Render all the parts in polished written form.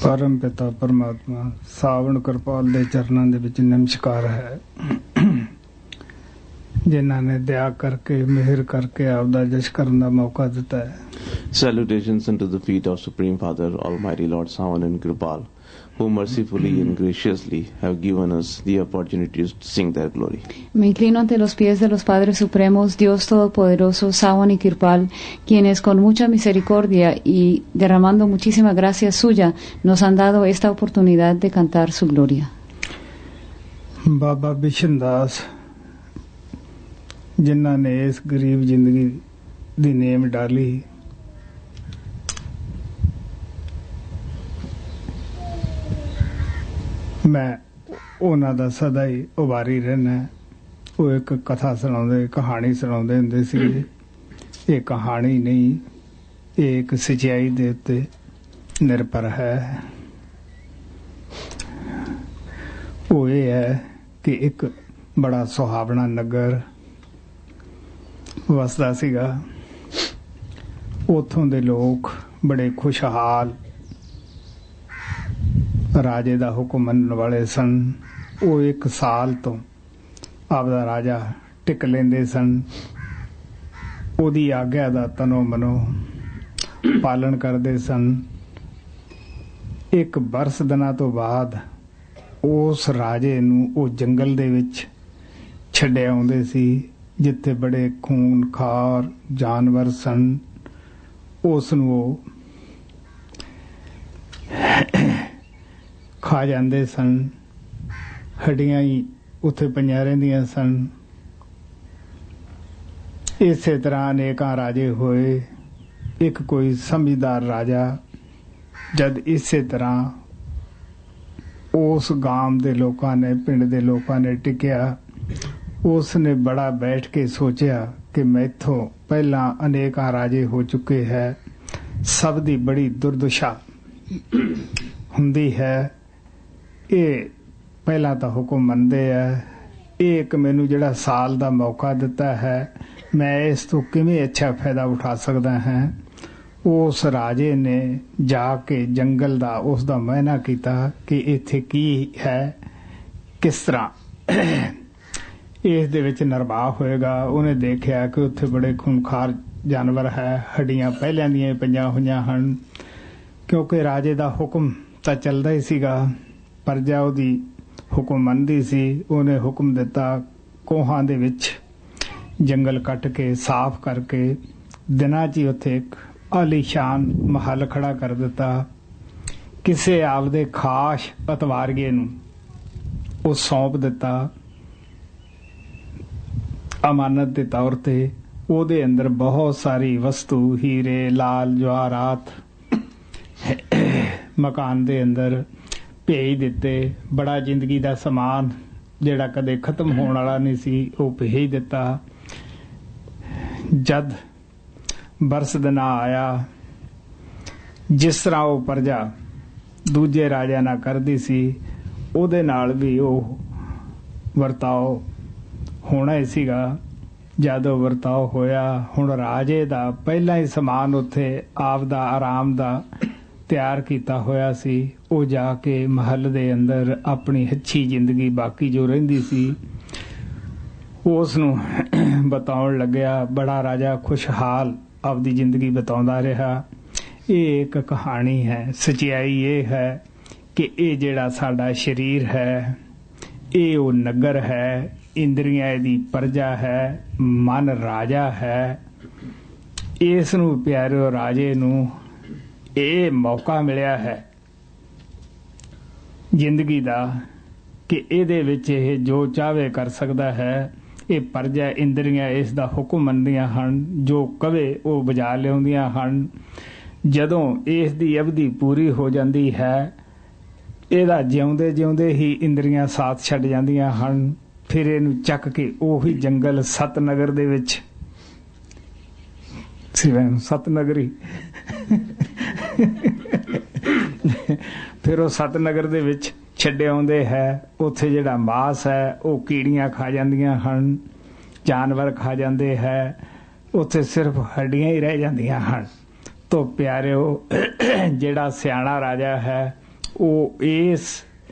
परम पिता परमात्मा सावण कृपाल दे चरणां दे विच नमस्कार है, जिन्हां ने दया करके मेहर करके आपदा जश करन दा मौका दिता है। Salutations unto the feet of Supreme Father, Almighty Lord Savan and Kripal, who mercifully and graciously have given us the opportunity to sing their glory. Me inclino ante los pies de los Padres Supremos, Dios Todopoderoso, Savan y Kripal, quienes con mucha misericordia y derramando muchísima gracia suya nos han dado esta oportunidad de cantar su gloria. बाबा बिशन दास जिन्हां ने इस गरीब जिंदगी the name डाली, मैं ਉਹਨਾਂ ਦਾ ਸਦਾ ਹੀ ਉਭਾਰੀ ਰਹਿਣਾ। ਉਹ ਇੱਕ ਕਥਾ ਸੁਣਾਉਂਦੇ, ਕਹਾਣੀ ਸੁਣਾਉਂਦੇ ਹੁੰਦੇ ਸੀ। ਇਹ ਕਹਾਣੀ ਨਹੀਂ, ਇਹ ਇੱਕ ਸੱਚਾਈ ਦੇ ਉੱਤੇ ਨਿਰਭਰ ਹੈ। ਉਹ ਇਹ ਹੈ ਕਿ ਇੱਕ ਬੜਾ ਸੁਹਾਵਣਾ ਨਗਰ ਵਸਦਾ ਸੀਗਾ। ਉੱਥੋਂ ਦੇ ਲੋਕ ਬੜੇ ਖੁਸ਼ਹਾਲ ਰਾਜੇ ਦਾ ਹੁਕਮ ਮੰਨਣ ਵਾਲੇ ਸਨ। ਉਹ 1 ਸਾਲ ਤੋਂ ਆਪਦਾ ਰਾਜਾ ਟਿਕ ਲੈਂਦੇ ਸਨ। ਉਹਦੀ ਆਗਿਆ ਦਾ ਤਨੋ ਮਨੋ ਪਾਲਣ ਕਰਦੇ ਸਨ। 1 ਬਰਸ ਦਿਨਾਂ ਤੋਂ ਬਾਅਦ ਉਸ ਰਾਜੇ ਨੂੰ ਉਹ ਜੰਗਲ ਦੇ ਵਿੱਚ ਛੱਡੇ ਆਉਂਦੇ ਸੀ, ਜਿੱਥੇ ਬੜੇ ਖੂਨਖਾਰ ਜਾਨਵਰ ਸਨ। ਉਸ ਨੂੰ ਉਹ ਖਾ ਜਾਂਦੇ ਸਨ। ਹੱਡੀਆਂ ਹੀ ਉੱਥੇ ਪਈਆਂ ਰਹਿੰਦੀਆਂ ਸਨ। ਇਸੇ ਤਰ੍ਹਾਂ ਅਨੇਕਾਂ ਰਾਜੇ ਹੋਏ। ਇੱਕ ਕੋਈ ਸਮਝਦਾਰ ਰਾਜਾ ਜਦ ਇਸੇ ਤਰ੍ਹਾਂ ਉਸ ਗਾਮ ਦੇ ਲੋਕਾਂ ਨੇ, ਪਿੰਡ ਦੇ ਲੋਕਾਂ ਨੇ ਟਿਕਿਆ, ਉਸ ਨੇ ਬੜਾ ਬੈਠ ਕੇ ਸੋਚਿਆ ਕਿ ਮੈਥੋਂ ਪਹਿਲਾਂ ਅਨੇਕਾਂ ਰਾਜੇ ਹੋ ਚੁੱਕੇ ਹੈ, ਸਭ ਦੀ ਬੜੀ ਦੁਰਦਸ਼ਾ ਹੁੰਦੀ ਹੈ। ਇਹ ਪਹਿਲਾਂ ਤਾਂ ਹੁਕਮ ਮੰਨਦੇ ਆ। ਇਹ ਇੱਕ ਮੈਨੂੰ ਜਿਹੜਾ ਸਾਲ ਦਾ ਮੌਕਾ ਦਿੱਤਾ ਹੈ, ਮੈਂ ਇਸ ਤੋਂ ਕਿਵੇਂ ਅੱਛਾ ਫਾਇਦਾ ਉਠਾ ਸਕਦਾ ਹਾਂ। ਉਸ ਰਾਜੇ ਨੇ ਜਾ ਕੇ ਜੰਗਲ ਦਾ ਉਸ ਦਾ ਮੁਆਇਨਾ ਕੀਤਾ ਕਿ ਇੱਥੇ ਕੀ ਹੈ, ਕਿਸ ਤਰ੍ਹਾਂ ਇਸ ਦੇ ਵਿੱਚ ਨਿਰਵਾਹ ਹੋਏਗਾ। ਉਹਨੇ ਦੇਖਿਆ ਕਿ ਉੱਥੇ ਬੜੇ ਖੂਨਖਾਰ ਜਾਨਵਰ ਹੈ, ਹੱਡੀਆਂ ਪਹਿਲਿਆਂ ਦੀਆਂ ਪਈਆਂ ਹੋਈਆਂ ਹਨ, ਕਿਉਂਕਿ ਰਾਜੇ ਦਾ ਹੁਕਮ ਤਾਂ ਚੱਲਦਾ ਹੀ ਸੀਗਾ। ਪ੍ਰਜਾ ਉਹਦੀ ਹੁਕਮ ਮੰਨਦੀ ਸੀ। ਉਹਨੇ ਹੁਕਮ ਦਿੱਤਾ, ਕੋਹਾਂ ਦੇ ਵਿੱਚ ਜੰਗਲ ਕੱਟ ਕੇ ਸਾਫ਼ ਕਰਕੇ ਦਿਨਾਂ 'ਚ ਹੀ ਉੱਥੇ ਇੱਕ ਆਲੀਸ਼ਾਨ ਮਹੱਲ ਖੜਾ ਕਰ ਦਿੱਤਾ। ਕਿਸੇ ਆਪਦੇ ਖਾਸ ਅਤਵਾਰੀਏ ਨੂੰ ਉਹ ਸੌਂਪ ਦਿੱਤਾ ਅਮਾਨਤ ਦੇ ਤੌਰ ਤੇ। ਉਹਦੇ ਅੰਦਰ ਬਹੁਤ ਸਾਰੀ ਵਸਤੂ, ਹੀਰੇ, ਲਾਲ ਜਵਾਹਰਾਤ ਮਕਾਨ ਦੇ ਅੰਦਰ ਭੇਜ ਦਿੱਤੇ। ਬੜਾ ਜ਼ਿੰਦਗੀ ਦਾ ਸਮਾਨ ਜਿਹੜਾ ਕਦੇ ਖਤਮ ਹੋਣ ਵਾਲਾ ਨਹੀਂ ਸੀ, ਉਹ ਭੇਜ ਦਿੱਤਾ। ਜਦ ਬਰਸ ਦਿਨਾ ਆਇਆ, ਜਿਸ ਤਰ੍ਹਾਂ ਉਹ ਪ੍ਰਜਾ ਦੂਜੇ ਰਾਜਿਆਂ ਨਾਲ ਕਰਦੀ ਸੀ, ਉਹਦੇ ਨਾਲ ਵੀ ਉਹ ਵਰਤਾਓ ਹੋਣਾ ਹੀ ਸੀਗਾ। ਜਦ ਉਹ ਵਰਤਾਓ ਹੋਇਆ, ਹੁਣ ਰਾਜੇ ਦਾ ਪਹਿਲਾਂ ਹੀ ਸਮਾਨ ਉੱਥੇ ਆਪਦਾ ਆਰਾਮ ਦਾ ਤਿਆਰ ਕੀਤਾ ਹੋਇਆ ਸੀ। ਉਹ ਜਾ ਕੇ ਮਹੱਲ ਦੇ ਅੰਦਰ ਆਪਣੀ ਅੱਛੀ ਜ਼ਿੰਦਗੀ ਬਾਕੀ ਜੋ ਰਹਿੰਦੀ ਸੀ ਉਸ ਨੂੰ ਬਤਾਉਣ ਲੱਗਿਆ। ਬੜਾ ਰਾਜਾ ਖੁਸ਼ਹਾਲ ਆਪਦੀ ਜ਼ਿੰਦਗੀ ਬਤਾਉਂਦਾ ਰਿਹਾ। ਇਹ ਇੱਕ ਕਹਾਣੀ ਹੈ। ਸੱਚਾਈ ਇਹ ਹੈ ਕਿ ਇਹ ਜਿਹੜਾ ਸਾਡਾ ਸਰੀਰ ਹੈ, ਇਹ ਉਹ ਨਗਰ ਹੈ, ਇੰਦਰੀਆਂ ਇਹਦੀ ਪ੍ਰਜਾ ਹੈ, ਮਨ ਰਾਜਾ ਹੈ। ਇਸ ਨੂੰ ਪਿਆਰਿਓ ਰਾਜੇ ਨੂੰ ਇਹ ਮੌਕਾ ਮਿਲਿਆ ਹੈ ਜ਼ਿੰਦਗੀ ਦਾ ਕਿ ਇਹਦੇ ਵਿੱਚ ਇਹ ਜੋ ਚਾਹਵੇ ਕਰ ਸਕਦਾ ਹੈ। ਇਹ ਪ੍ਰਜਾ ਇੰਦਰੀਆਂ ਇਸ ਦਾ ਹੁਕਮ ਮੰਨਦੀਆਂ ਹਨ, ਜੋ ਕਵੇ ਉਹ ਬਜਾ ਲਿਆਉਂਦੀਆਂ ਹਨ। ਜਦੋਂ ਇਸ ਦੀ ਅਵਧੀ ਪੂਰੀ ਹੋ ਜਾਂਦੀ ਹੈ, ਇਹਦਾ ਜਿਉਂਦੇ ਜਿਉਂਦੇ ਹੀ ਇੰਦਰੀਆਂ ਸਾਥ ਛੱਡ ਜਾਂਦੀਆਂ ਹਨ। ਫਿਰ ਇਹਨੂੰ ਚੱਕ ਕੇ ਉਹੀ ਜੰਗਲ ਸਤਨਗਰ ਦੇ ਵਿੱਚ, ਸਤਨਗਰੀ ਫਿਰ ਉਹ ਸਤਨਗਰ ਦੇ ਵਿੱਚ ਛੱਡੇ ਆਉਂਦੇ ਹੈ। ਉੱਥੇ ਜਿਹੜਾ ਮਾਸ ਹੈ ਉਹ ਕੀੜੀਆਂ ਖਾ ਜਾਂਦੀਆਂ ਹਨ, ਜਾਨਵਰ ਖਾ ਜਾਂਦੇ ਹੈ। ਉੱਥੇ ਸਿਰਫ ਹੱਡੀਆਂ ਹੀ ਰਹਿ ਜਾਂਦੀਆਂ ਹਨ। ਤੋਂ ਪਿਆਰਿਓ, ਜਿਹੜਾ ਸਿਆਣਾ ਰਾਜਾ ਹੈ ਉਹ ਇਸ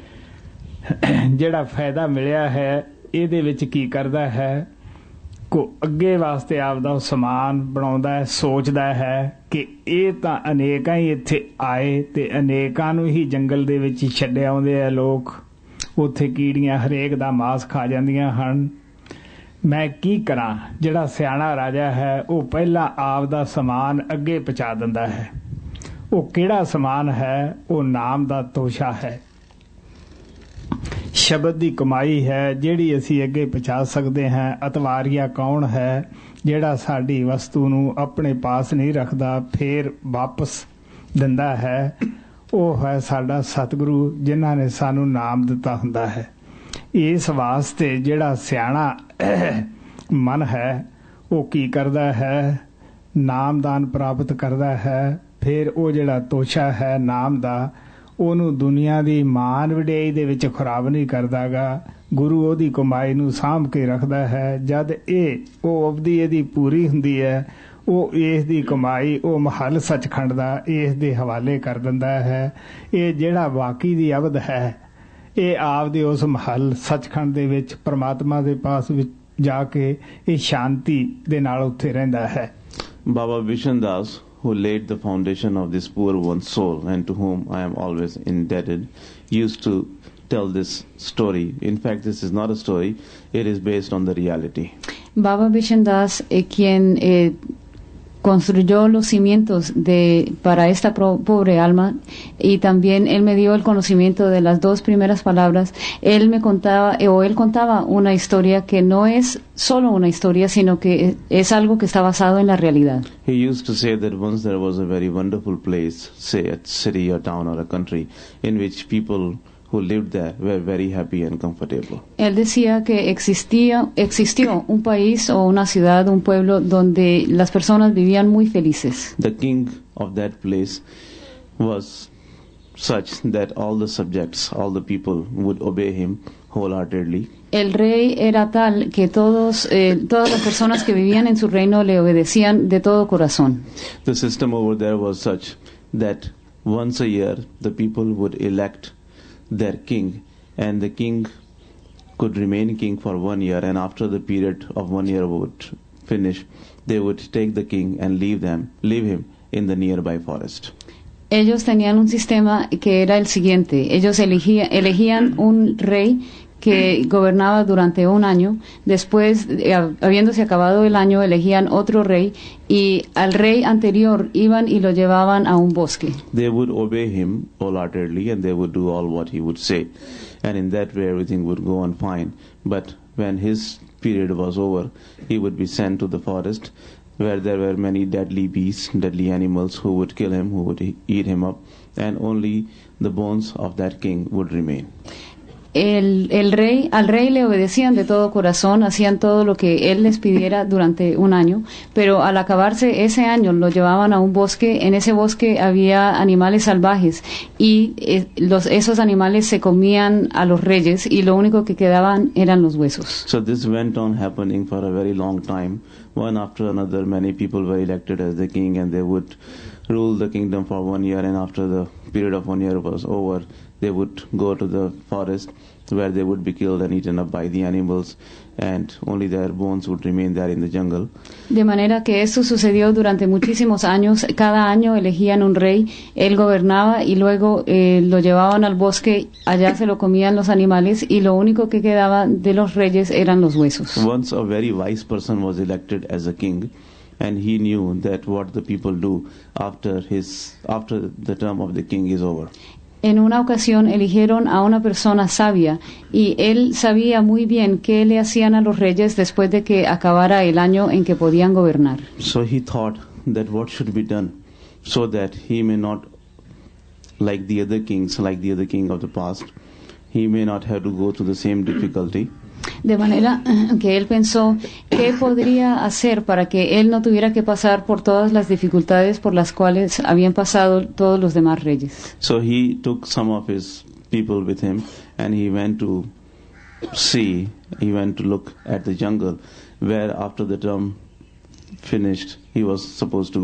ਜਿਹੜਾ ਫਾਇਦਾ ਮਿਲਿਆ ਹੈ ਇਹਦੇ ਵਿੱਚ ਕੀ ਕਰਦਾ ਹੈ ਕੋ ਅੱਗੇ ਵਾਸਤੇ ਆਪਦਾ ਸਮਾਨ ਬਣਾਉਂਦਾ ਹੈ, ਸੋਚਦਾ ਹੈ ਕਿ ਇਹ ਤਾਂ ਅਨੇਕਾਂ ਹੀ ਇੱਥੇ ਆਏ ਤੇ ਅਨੇਕਾਂ ਨੂੰ ਹੀ ਜੰਗਲ ਦੇ ਵਿੱਚ ਛੱਡ ਆਉਂਦੇ ਆ ਲੋਕ, ਉੱਥੇ ਕੀੜੀਆਂ ਹਰੇਕ ਦਾ ਮਾਸ ਖਾ ਜਾਂਦੀਆਂ ਹਨ, ਮੈਂ ਕੀ ਕਰਾਂ। ਜਿਹੜਾ ਸਿਆਣਾ ਰਾਜਾ ਹੈ ਉਹ ਪਹਿਲਾਂ ਆਪਦਾ ਸਮਾਨ ਅੱਗੇ ਪਹੁੰਚਾ ਦਿੰਦਾ ਹੈ। ਉਹ ਕਿਹੜਾ ਸਮਾਨ ਹੈ? ਉਹ ਨਾਮ ਦਾ ਤੋਸ਼ਾ ਹੈ, ਸ਼ਬਦ ਦੀ ਕਮਾਈ ਹੈ ਜਿਹੜੀ ਅਸੀਂ ਅੱਗੇ ਪਹੁੰਚਾ ਸਕਦੇ ਹਾਂ। ਅਤਵਾਰੀਆ ਕੌਣ ਹੈ? ਜਿਹੜਾ ਸਾਡੀ ਵਸਤੂ ਨੂੰ ਆਪਣੇ ਪਾਸ ਨਹੀਂ ਰੱਖਦਾ ਫੇਰ ਵਾਪਸ ਦਿੰਦਾ ਹੈ। ਉਹ ਹੈ ਸਾਡਾ ਸਤਿਗੁਰੂ ਜਿਨ੍ਹਾਂ ਨੇ ਸਾਨੂੰ ਨਾਮ ਦਿੱਤਾ ਹੁੰਦਾ ਹੈ। ਇਸ ਵਾਸਤੇ ਜਿਹੜਾ ਸਿਆਣਾ ਮਨ ਹੈ ਉਹ ਕੀ ਕਰਦਾ ਹੈ? ਨਾਮਦਾਨ ਪ੍ਰਾਪਤ ਕਰਦਾ ਹੈ। ਫਿਰ ਉਹ ਜਿਹੜਾ ਤੋਸ਼ਾ ਹੈ ਨਾਮ ਦਾ ਉਹਨੂੰ ਦੁਨੀਆ ਦੀ ਮਾਨ ਵਡਿਆਈ ਦੇ ਵਿੱਚ ਖਰਾਬ ਨਹੀਂ ਕਰਦਾਗਾ। ਗੁਰੂ ਉਹਦੀ ਕਮਾਈ ਨੂੰ ਸਾਂਭ ਕੇ ਰੱਖਦਾ ਹੈ। ਜਦ ਉਹ ਅਵਧੀ ਇਹਦੀ ਪੂਰੀ ਹੁੰਦੀ ਹੈ ਉਹ ਇਸ ਦੀ ਕਮਾਈ ਉਹ ਮਹੱਲ ਸੱਚਖੰਡ ਦਾ ਇਸ ਦੇ ਹਵਾਲੇ ਕਰ ਦਿੰਦਾ ਹੈ। ਇਹ ਜਿਹੜਾ ਬਾਕੀ ਦੀ ਅਵਧ ਹੈ ਇਹ ਆਪਦੇ ਉਸ ਮਹੱਲ ਸੱਚਖੰਡ ਦੇ ਵਿੱਚ ਪਰਮਾਤਮਾ ਦੇ ਪਾਸ ਵਿੱਚ ਜਾ ਕੇ ਇਹ ਸ਼ਾਂਤੀ ਦੇ ਨਾਲ ਉੱਥੇ ਰਹਿੰਦਾ ਹੈ। ਬਾਬਾ ਵਿਸ਼ਨ ਦਾਸ, who laid the foundation of this poor one's soul and to whom I am always indebted, used to tell this story. In fact, this is not a story, it is based on the reality. Baba Vishen Das, quien construyó los cimientos para esta pobre alma, y también él me dio el conocimiento de las dos primeras palabras. Él contaba una historia que no es solo una historia, sino que es algo que está basado en la realidad. He used to say that once there was a very wonderful place, say a city or town or a country, in which people who lived there were very happy and comfortable. Él decía que existió un país o una ciudad, un pueblo donde las personas vivían muy felices. The king of that place was such that all the subjects, all the people would obey him wholeheartedly. El rey era tal que todas las personas que vivían en su reino le obedecían de todo corazón. The system over there was such that once a year the people would elect their king, and the king could remain king for 1 year, and after the period of 1 year would finish, they would take the king and leave him in the nearby forest. Ellos tenían un sistema que era el siguiente: ellos elegían un rey que gobernaba durante 1 año. Después, habiéndose acabado el año, elegían otro rey, y al rey anterior iban y lo llevaban a un bosque. They would obey him wholeheartedly and they would do all what he would say, and in that way everything would go on fine. But when his period was over, he would be sent to the forest where there were many deadly beasts, deadly animals who would kill him, who would eat him up, and only the bones of that king would remain. Al rey le obedecían de todo corazón, hacían todo lo que él les pidiera durante 1 año, pero al acabarse ese año lo llevaban a un bosque. En ese bosque había animales salvajes y esos animales se comían a los reyes, y lo único que quedaban eran los huesos. So this went on happening for a very long time. One after another, many people were elected as the king, and they would rule the kingdom for 1 year, and after the period of 1 year was over, they would go to the forest where they would be killed and eaten up by the animals, and only their bones would remain there in the jungle. De manera que esto sucedió durante muchísimos años. Cada año elegían un rey, él gobernaba, y luego lo llevaban al bosque, allá se lo comían los animales, y lo único que quedaba de los reyes eran los huesos. Once a very wise person was elected as a king, and he knew that what the people do after the term of the king is over. En una ocasión eligieron a una persona sabia, y él sabía muy bien qué le hacían a los reyes después de que acabara el año en que podían gobernar. So he thought that what should be done so that he may not, like the other kings, like the other king of the past, he may not have to go through the same difficulty. De manera que él pensó qué podría hacer para que él no tuviera que pasar por todas las dificultades por las cuales habían pasado todos los demás reyes. So he took some of his people with him, and he went to look at the jungle where after the term finished he was supposed to go.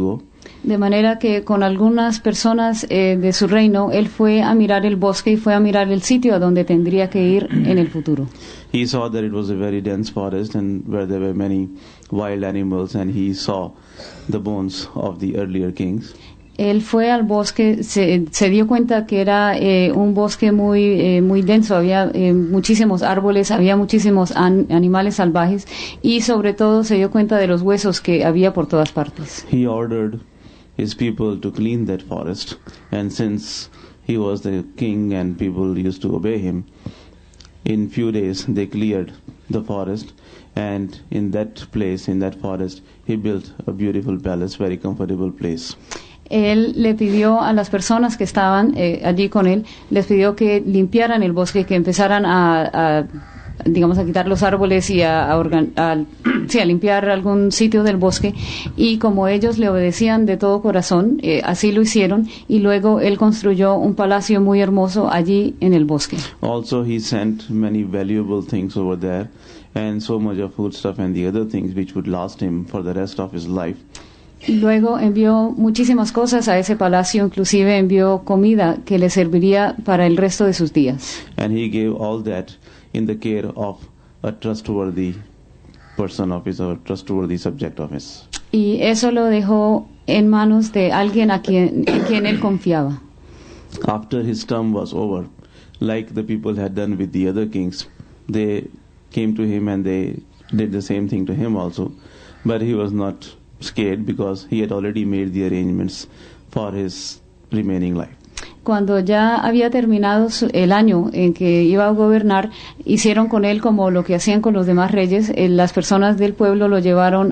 De manera que con algunas personas de su reino, él fue a mirar el bosque y fue a mirar el sitio a donde tendría que ir en el futuro. He saw that it was a very dense forest and where there were many wild animals, and he saw the bones of the earlier kings. Él fue al bosque, se dio cuenta que era un bosque muy denso, había muchísimos árboles, había muchísimos animales salvajes y sobre todo se dio cuenta de los huesos que había por todas partes. He ordered his people to clean that forest, and since he was the king and people used to obey him, in few days they cleared the forest, and in that place, in that forest, he built a beautiful palace, very comfortable place. Él le pidió a las personas que estaban allí con él, les pidió que limpiaran el bosque, que empezaran a quitar los árboles y a limpiar algún sitio del bosque. Y como ellos le obedecían de todo corazón, así lo hicieron. Y luego él construyó un palacio muy hermoso allí en el bosque. Also, he sent many valuable things over there, and so much of foodstuff and the other things which would last him for the rest of his life. Luego envió muchísimas cosas a ese palacio, inclusive envió comida que le serviría para el resto de sus días. And he gave all that in the care of a trustworthy person of his, or a trustworthy subject of his. Y eso lo dejó en manos de alguien en quien él confiaba. After his term was over, like the people had done with the other kings, they came to him and they did the same thing to him also, but he was not scared because he had already made the arrangements for his remaining life. Cuando ya había terminado el año en que iba a gobernar, hicieron con él como lo que hacían con los demás reyes. Las personas del pueblo lo llevaron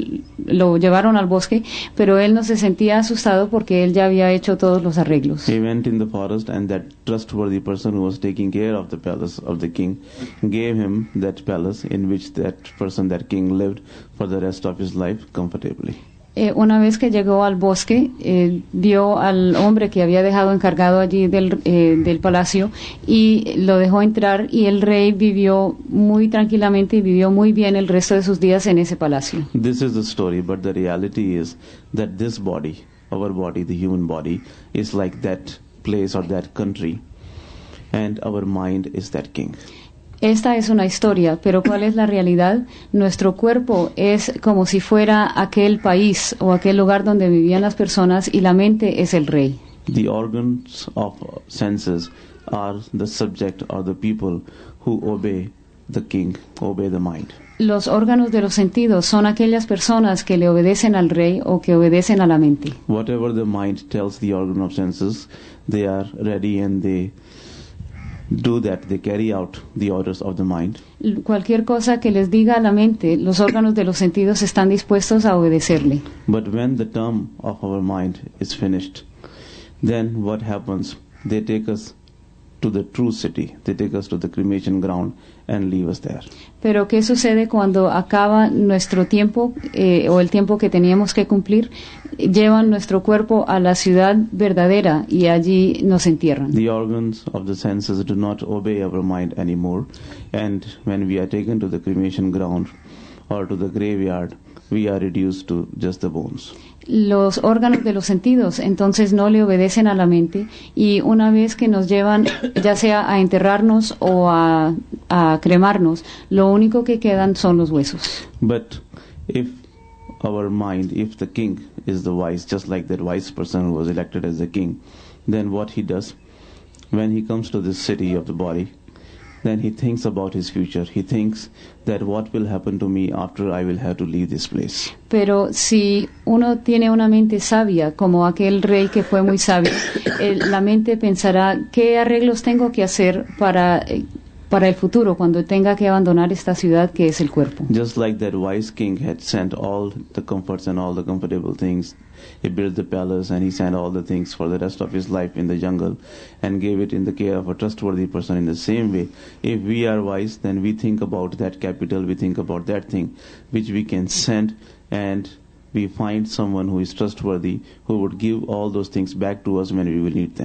al bosque, pero él no se sentía asustado porque él ya había hecho todos los arreglos. He went in the forest, and that trustworthy person who was taking care of the palace of the king gave him that palace in which that person, that king, lived for the rest of his life comfortably. Una vez que llegó al bosque, vio al hombre que había dejado encargado allí del palacio y lo dejó entrar, y el rey vivió muy tranquilamente y vivió muy bien el resto de sus días en ese palacio. This is the story, but the reality is that this body, our body, the human body, is like that place or that country, and our mind is that king. Esta es una historia, pero ¿cuál es la realidad? Nuestro cuerpo es como si fuera aquel país o aquel lugar donde vivían las personas, y la mente es el rey. The organs of senses are the subject or the people who obey the king, obey the mind. Los órganos de los sentidos son aquellas personas que le obedecen al rey o que obedecen a la mente. Whatever the mind tells the organ of senses, they are ready and they do that, they carry out the orders of the mind. Cualquier cosa que les diga a la mente, los órganos de los sentidos están dispuestos a obedecerle. But when the term of our mind is finished, then what happens? They take us to the true city, they take us to the cremation ground and leave us there. Pero ¿qué sucede cuando acaba nuestro tiempo o el tiempo que teníamos que cumplir? Llevan nuestro cuerpo a la ciudad verdadera y allí nos entierran. The organs of the senses do not obey our mind anymore, and when we are taken to the cremation ground or to the graveyard, we are reduced to just the bones. Los órganos de los sentidos entonces no le obedecen a la mente, y una vez que nos llevan ya sea a enterrarnos o a cremarnos, lo único que quedan son los huesos. But if our mind, if the king is the wise, just like that wise person who was elected as the king, then what he does, when he comes to this city of the body, then he thinks about his future. He thinks that what will happen to me after I will have to leave this place. Pero si uno tiene una mente sabia, como aquel rey que fue muy sabio, la mente pensará qué arreglos tengo que hacer para el futuro, cuando tenga que abandonar esta ciudad que es el cuerpo. Just like that wise king had sent all the comforts and all the comfortable things, he built the palace and he sent all the things for the rest of his life in the jungle and gave it in the care of a trustworthy person. In the same way, if we are wise, then we think about that capital, we think about that thing which we can send, and we find someone who is trustworthy, who would give all those things back to us when we will need them.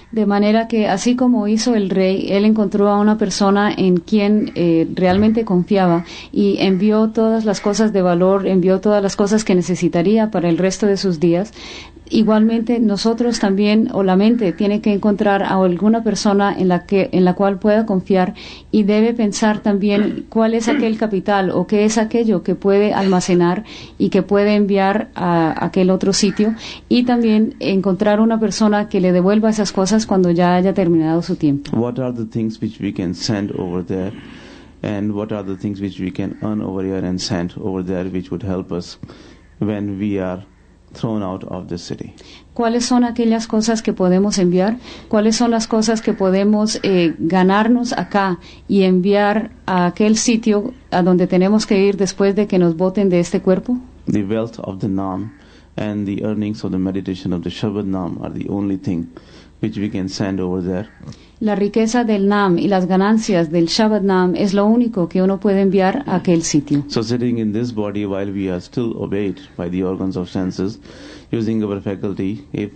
De manera que así como hizo el rey, él encontró a una persona en quien realmente confiaba y envió todas las cosas de valor, envió todas las cosas que necesitaría para el resto de sus días. Igualmente nosotros también, o la mente tiene que encontrar a alguna persona en la cual pueda confiar y debe pensar también cuál es aquel capital o qué es aquello que puede almacenar y que puede enviar a aquel otro sitio, y también encontrar una persona que le devuelva esas cosas cuando ya haya terminado su tiempo. What are the things which we can send over there, and what are the things which we can earn over here and send over there, which would help us when we are thrown out of the city? ¿Cuáles son aquellas cosas que podemos enviar? ¿Cuáles son las cosas que podemos ganarnos acá y enviar a aquel sitio a donde tenemos que ir después de que nos boten de este cuerpo? The wealth of the Naam and the earnings of the meditation of the Shabad Naam are the only thing which we can send over there. La riqueza del Naam y las ganancias del Shabad Naam es lo único que uno puede enviar a aquel sitio. So sitting in this body while we are still obeyed by the organs of senses, using our faculty, if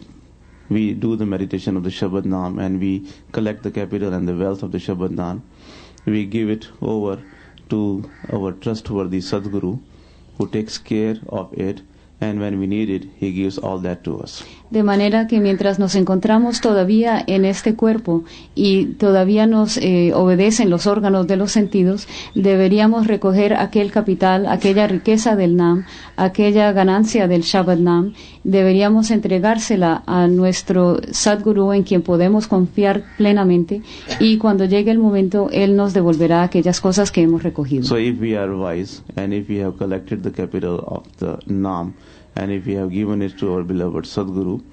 we do the meditation of the Shabad Naam and we collect the capital and the wealth of the Shabad Naam, we give it over to our trustworthy Sadguru, who takes care of it, and when we need it, he gives all that to us. De manera que mientras nos encontramos todavía en este cuerpo y todavía nos obedecen los órganos de los sentidos, deberíamos recoger aquel capital, aquella riqueza del Naam, aquella ganancia del Shabad Naam, deberíamos entregársela a nuestro Sadguru en quien podemos confiar plenamente, y cuando llegue el momento, él nos devolverá aquellas cosas que hemos recogido. So if we are wise, and if we have collected the capital of the Naam, and if we have given it to our beloved Sadguru,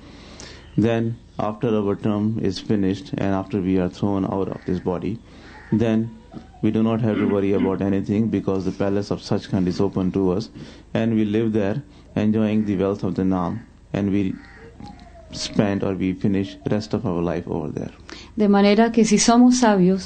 then after our term is finished and after we are thrown out of this body, then we do not have to worry about anything, because the palace of Sachkhand is open to us, and we live there enjoying the wealth of the Naam, and we spend or we finish the rest of our life over there. De manera que si somos sabios,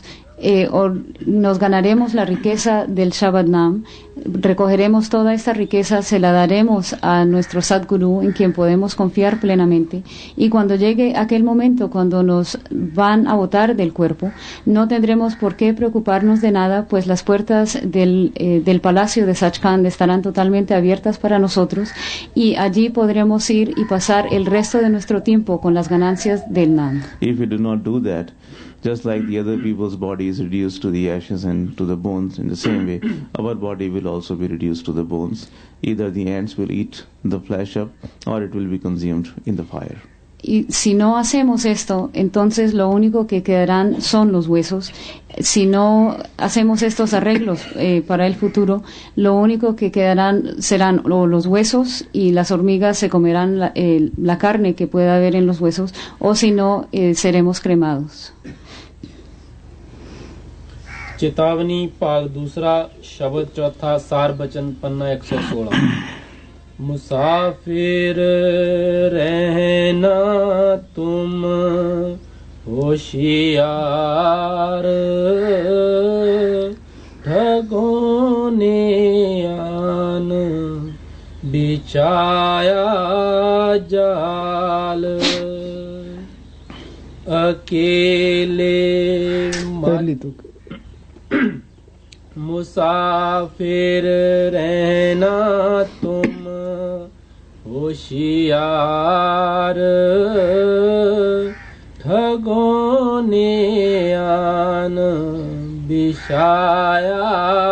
nos ganaremos la riqueza del Shabad Naam, recogeremos toda esta riqueza, se la daremos a nuestro Sadguru en quien podemos confiar plenamente, y cuando llegue aquel momento cuando nos van a botar del cuerpo, no tendremos por qué preocuparnos de nada, pues las puertas del palacio de Sachkhand estarán totalmente abiertas para nosotros, y allí podremos ir y pasar el resto de nuestro tiempo con las ganancias del Naam. If we do not do that, just like the other people's body is reduced to the ashes and to the bones, in the same way, our body will also be reduced to the bones. Either the ants will eat the flesh up, or it will be consumed in the fire. Y si no hacemos esto, entonces lo único que quedarán son los huesos. Si no hacemos estos arreglos para el futuro, lo único que quedarán serán los huesos, y las hormigas se comerán la carne que pueda haber en los huesos, o si no, seremos cremados. चेतावनी भाग दूसरा शब्द चौथा सार बचन पन्ना 116। मुसाफिर रहना तुम होशियार, ठगों ने आन बिछाया जाल, अकेले मुसाफिर रहना तुम होशियार, ठगों ने आन बिछाया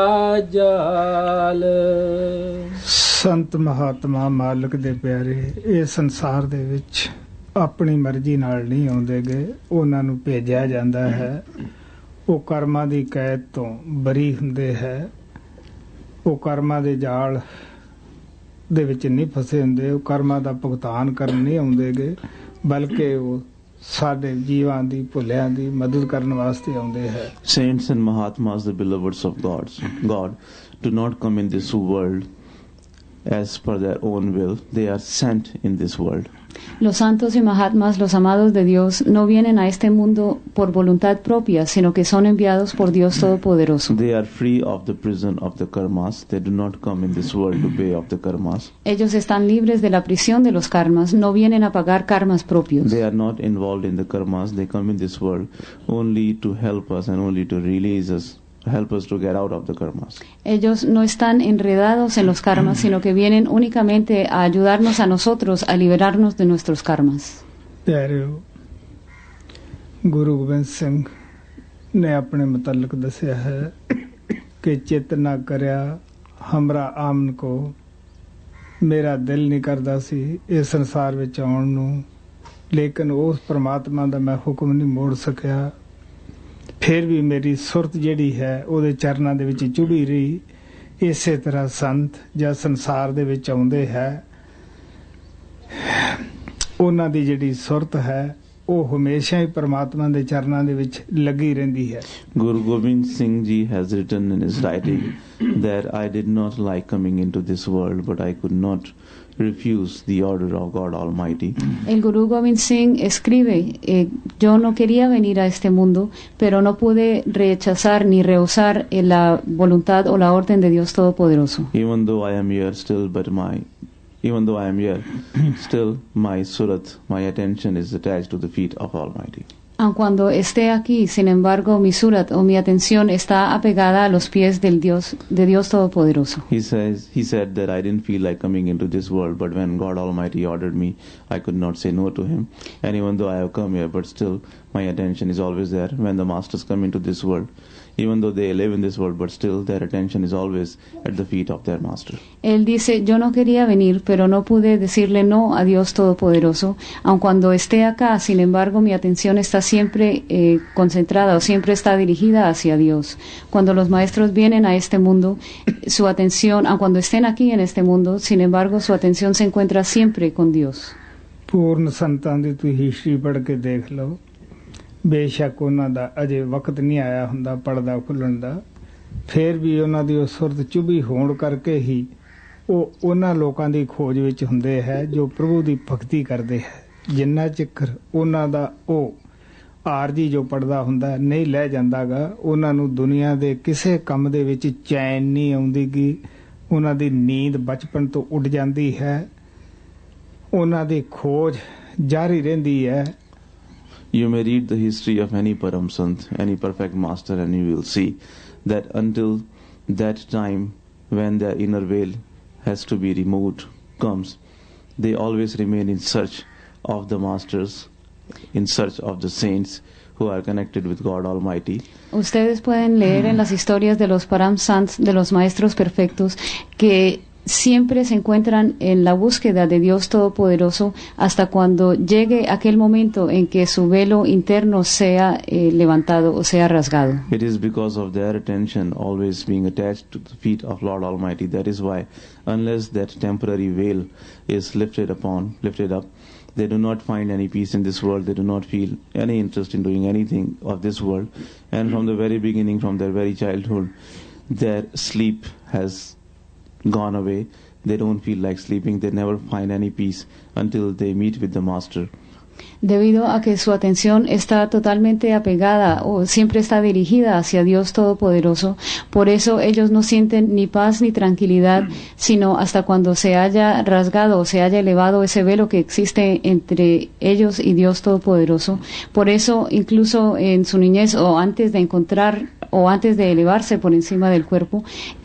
जाल। ਸੰਤ ਮਹਾਤਮਾ ਮਾਲਕ ਦੇ ਪਿਆਰੇ ਇਹ ਸੰਸਾਰ ਦੇ ਵਿੱਚ ਆਪਣੀ ਮਰਜ਼ੀ ਨਾਲ ਨਹੀਂ ਆਉਂਦੇ ਗਏ, ਉਹਨਾਂ ਨੂੰ ਭੇਜਿਆ ਜਾਂਦਾ ਹੈ। ਉਹ ਕਰਮਾਂ ਦੀ ਕੈਦ ਤੋਂ ਬਰੀ ਹੁੰਦੇ ਹੈ, ਉਹ ਕਰਮਾਂ ਦੇ ਜਾਲ ਦੇ ਵਿੱਚ ਨਹੀਂ ਫਸੇ ਹੁੰਦੇ, ਉਹ ਕਰਮਾਂ ਦਾ ਭੁਗਤਾਨ ਕਰਨ ਨਹੀਂ ਆਉਂਦੇ ਗਏ, ਬਲਕਿ ਉਹ ਸਾਡੇ ਜੀਵਾਂ ਦੀ ਭੁੱਲਿਆਂ ਦੀ ਮਦਦ ਕਰਨ ਵਾਸਤੇ ਆਉਂਦੇ ਹੈ। Saints and Mahatmas, the beloveds of God, do not come in this world as per their own will. They are sent in this world. Los santos y Mahatmas, los amados de Dios, no vienen a este mundo por voluntad propia, sino que son enviados por Dios Todopoderoso. They are free of the prison of the karmas. They do not come in this world to pay off the karmas. Ellos están libres de la prisión de los karmas, no vienen a pagar karmas propios. They are not involved in the karmas. They come in this world only to help us and only to release us, help us to get out of the karmas. Ellos no están enredados en los karmas, sino que vienen únicamente a ayudarnos a nosotros a liberarnos de nuestros karmas. ਪਿਆਰਿਓ, ਗੁਰੂ ਗੋਬਿੰਦ ਸਿੰਘ ਨੇ ਆਪਣੇ ਮੁਤਲਕ ਦੱਸਿਆ ਹੈ ਕਿ ਚਿਤ ਨਾ ਕਰਿਆ ਹਮਰਾ ਆਮਨ ਕੋ, ਮੇਰਾ ਦਿਲ ਨਹੀਂ ਕਰਦਾ ਸੀ ਇਸ ਸੰਸਾਰ ਵਿੱਚ ਆਉਣ ਨੂੰ, ਲੇਕਿਨ ਉਸ ਪ੍ਰਮਾਤਮਾ ਦਾ ਮੈਂ ਹੁਕਮ ਨਹੀਂ ਮੋੜ ਸਕਿਆ। ਫਿਰ ਵੀ ਮੇਰੀ ਸੁਰਤ ਜਿਹੜੀ ਹੈ ਉਹਦੇ ਚਰਨਾਂ ਦੇ ਵਿੱਚ ਚੁੜੀ ਰਹੀ। ਇਸੇ ਤਰ੍ਹਾਂ ਸੰਤ ਜਾਂ ਸੰਸਾਰ ਦੇ ਵਿੱਚ ਆਉਂਦੇ ਹੈ, ਉਹਨਾਂ ਦੀ ਜਿਹੜੀ ਸੁਰਤ ਹੈ ਉਹ ਹਮੇਸ਼ਾ ਹੀ ਪ੍ਰਮਾਤਮਾ ਦੇ ਚਰਨਾਂ ਦੇ ਵਿੱਚ ਲੱਗੀ ਰਹਿੰਦੀ ਹੈ। Guru Gobind Singh Ji has written in his writing that I did not like coming into this world, but I could not refuse the order of God Almighty. El Gurú Gobind Singh escribe, yo no quería venir a este mundo, pero no pude rechazar ni rehusar la voluntad o la orden de Dios Todopoderoso. Even though I am here still, still my surat, my attention is attached to the feet of Almighty. Aun cuando esté aquí, sin embargo, mi surat o mi atención está apegada a los pies de Dios Todopoderoso. He said that I didn't feel like coming into this world, but when God Almighty ordered me, I could not say no to Him. And even though I have come here, but still my attention is always there. When the masters come into this world, even though they live in this world, but still their attention is always at the feet of their master. Él dice, yo no quería venir, pero no pude decirle no a Dios Todopoderoso. Aun cuando esté acá, sin embargo, mi atención está siempre concentrada o siempre está dirigida hacia Dios. Cuando los maestros vienen a este mundo, su atención, aun cuando estén aquí en este mundo, sin embargo, su atención se encuentra siempre con Dios. ਪੂਰਨ ਸੰਤਾਂ ਦੀ ਤੁਸੀਂ ਹਿਸਟਰੀ ਪੜ੍ਹ ਕੇ ਦੇਖ ਲਓ, ਬੇਸ਼ੱਕ ਉਹਨਾਂ ਦਾ ਅਜੇ ਵਕਤ ਨਹੀਂ ਆਇਆ ਹੁੰਦਾ ਪੜਦਾ ਖੁੱਲਣ ਦਾ, ਫਿਰ ਵੀ ਉਹਨਾਂ ਦੀ ਉਹ ਸੁਰਤ ਚੁਭੀ ਹੋਣ ਕਰਕੇ ਹੀ ਉਹ ਉਹਨਾਂ ਲੋਕਾਂ ਦੀ ਖੋਜ ਵਿੱਚ ਹੁੰਦੇ ਹੈ ਜੋ ਪ੍ਰਭੂ ਦੀ ਭਗਤੀ ਕਰਦੇ ਹੈ। ਜਿੰਨਾ ਚਿਰ ਉਹਨਾਂ ਦਾ ਉਹ ਆਰਜੀ ਜੋ ਪੜਦਾ ਹੁੰਦਾ ਨਹੀਂ ਲੈ ਜਾਂਦਾਗਾ, ਉਹਨਾਂ ਨੂੰ ਦੁਨੀਆ ਦੇ ਕਿਸੇ ਕੰਮ ਦੇ ਵਿੱਚ ਚੈਨ ਨਹੀਂ ਆਉਂਦੀਗੀ, ਉਹਨਾਂ ਦੀ ਨੀਂਦ ਬਚਪਨ ਤੋਂ ਉੱਡ ਜਾਂਦੀ ਹੈ, ਉਹਨਾਂ ਦੀ ਖੋਜ ਜਾਰੀ ਰਹਿੰਦੀ ਹੈ। You may read the history of any Param Sant, any perfect master, and you will see that until that time when their inner veil has to be removed comes, they always remain in search of the masters, in search of the saints who are connected with God Almighty. Ustedes pueden leer en las historias de los Param Sants, de los maestros perfectos, que siempre se encuentran en la búsqueda de Dios Todopoderoso hasta cuando llegue aquel momento en que su velo interno sea levantado o sea rasgado. It is because of their attention always being attached to the feet of Lord Almighty. That is why, unless that temporary veil is lifted up, they do not find any peace in this world. They do not feel any interest in doing anything of this world. And from the very beginning, from their very childhood, their sleep has gone away. They don't feel like sleeping. They never find any peace until they meet with the master. Debido a que su atención está totalmente apegada o siempre está dirigida hacia Dios Todopoderoso, por eso ellos no sienten ni paz ni tranquilidad, sino hasta cuando se haya rasgado o se haya elevado ese velo que existe entre ellos y Dios Todopoderoso. Por eso, incluso en su niñez o antes de encontrar o antes de elevarse por encima del cuerpo,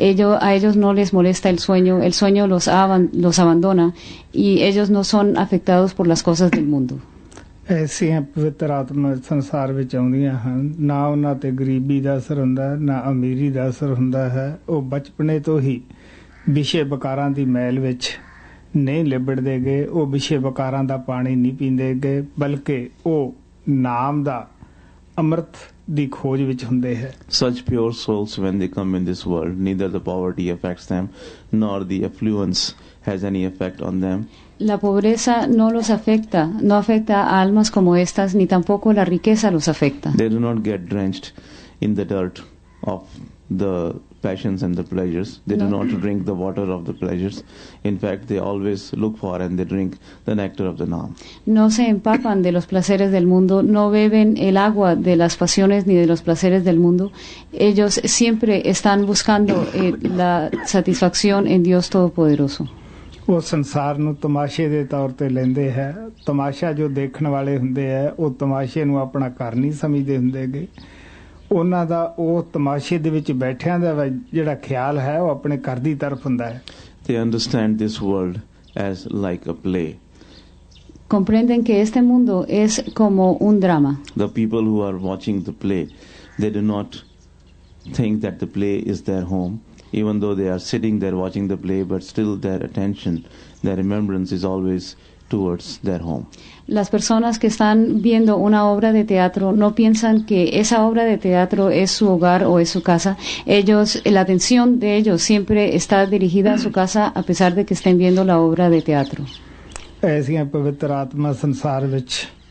a ellos no les molesta el sueño los abandona y ellos no son afectados por las cosas del mundo. ਐਸੀਆਂ ਪਵਿੱਤਰ ਆਤਮਾ ਸੰਸਾਰ ਵਿੱਚ ਆਉਂਦੀਆਂ ਹਨ, ਨਾ ਉਹਨਾਂ ਤੇ ਗਰੀਬੀ ਦਾ ਅਸਰ ਹੁੰਦਾ, ਨਾ ਅਮੀਰੀ ਦਾ ਅਸਰ ਹੁੰਦਾ ਹੈ। ਉਹ ਬਚਪਨੇ ਤੋਂ ਹੀ ਵਿਸ਼ੇ ਵਿਕਾਰਾਂ ਦੀ ਮੈਲ ਵਿੱਚ ਨਹੀਂ ਲਿਬੜਦੇ ਗਏ, ਉਹ ਵਿਸ਼ੇ ਵਿਕਾਰਾਂ ਦਾ ਪਾਣੀ ਨਹੀਂ ਪੀਂਦੇ ਗਏ, ਬਲਕਿ ਉਹ ਨਾਮ ਦਾ ਅੰਮ੍ਰਿਤ ਦੀ ਖੋਜ ਵਿੱਚ ਹੁੰਦੇ ਹੈ। Such pure souls, when they come in this world, neither the poverty affects them nor the affluence has any effect on them. La pobreza no los afecta, no afecta a almas como estas, ni tampoco la riqueza los afecta. They do not get drenched in the dirt of the passions and the pleasures. They do No. not drink the water of the pleasures. In fact, they always look for and they drink the nectar of the Naam. No se empapan de los placeres del mundo, no beben el agua de las pasiones ni de los placeres del mundo. Ellos siempre están buscando la satisfacción en Dios Todopoderoso. ਉਹ ਸੰਸਾਰ ਨੂੰ ਤਮਾਸ਼ੇ ਦੇ ਤੌਰ ਤੇ ਲੈਂਦੇ ਹੈ। ਤਮਾਸ਼ਾ ਜੋ ਦੇਖਣ ਵਾਲੇ ਹੁੰਦੇ ਹੈ ਉਹ ਤਮਾਸ਼ੇ ਨੂੰ ਆਪਣਾ ਘਰ ਨਹੀਂ ਸਮਝਦੇ ਹੁੰਦੇਗੇ। ਉਹਨਾਂ ਦਾ ਉਹ ਤਮਾਸ਼ੇ ਦੇ ਵਿੱਚ ਬੈਠਿਆਂ ਦਾ ਜਿਹੜਾ ਖਿਆਲ ਹੈ ਉਹ ਆਪਣੇ ਘਰ ਦੀ ਤਰਫ ਹੁੰਦਾ ਹੈ। They understand this world as like a play. Comprenden que este mundo es como un drama. The people who are watching the play, they do not think that the play is their home, even though they are sitting there watching the play, but still their attention, their remembrance is always towards their home. Las personas que están viendo una obra de teatro no piensan que esa obra de teatro es su hogar o es su casa. La atención de ellos siempre está dirigida a su casa a pesar de que estén viendo la obra de teatro. ਐਸੀਆਂ ਪਵਿੱਤਰ ਆਤਮਾ ਸੰਸਾਰ ਵਿੱਚ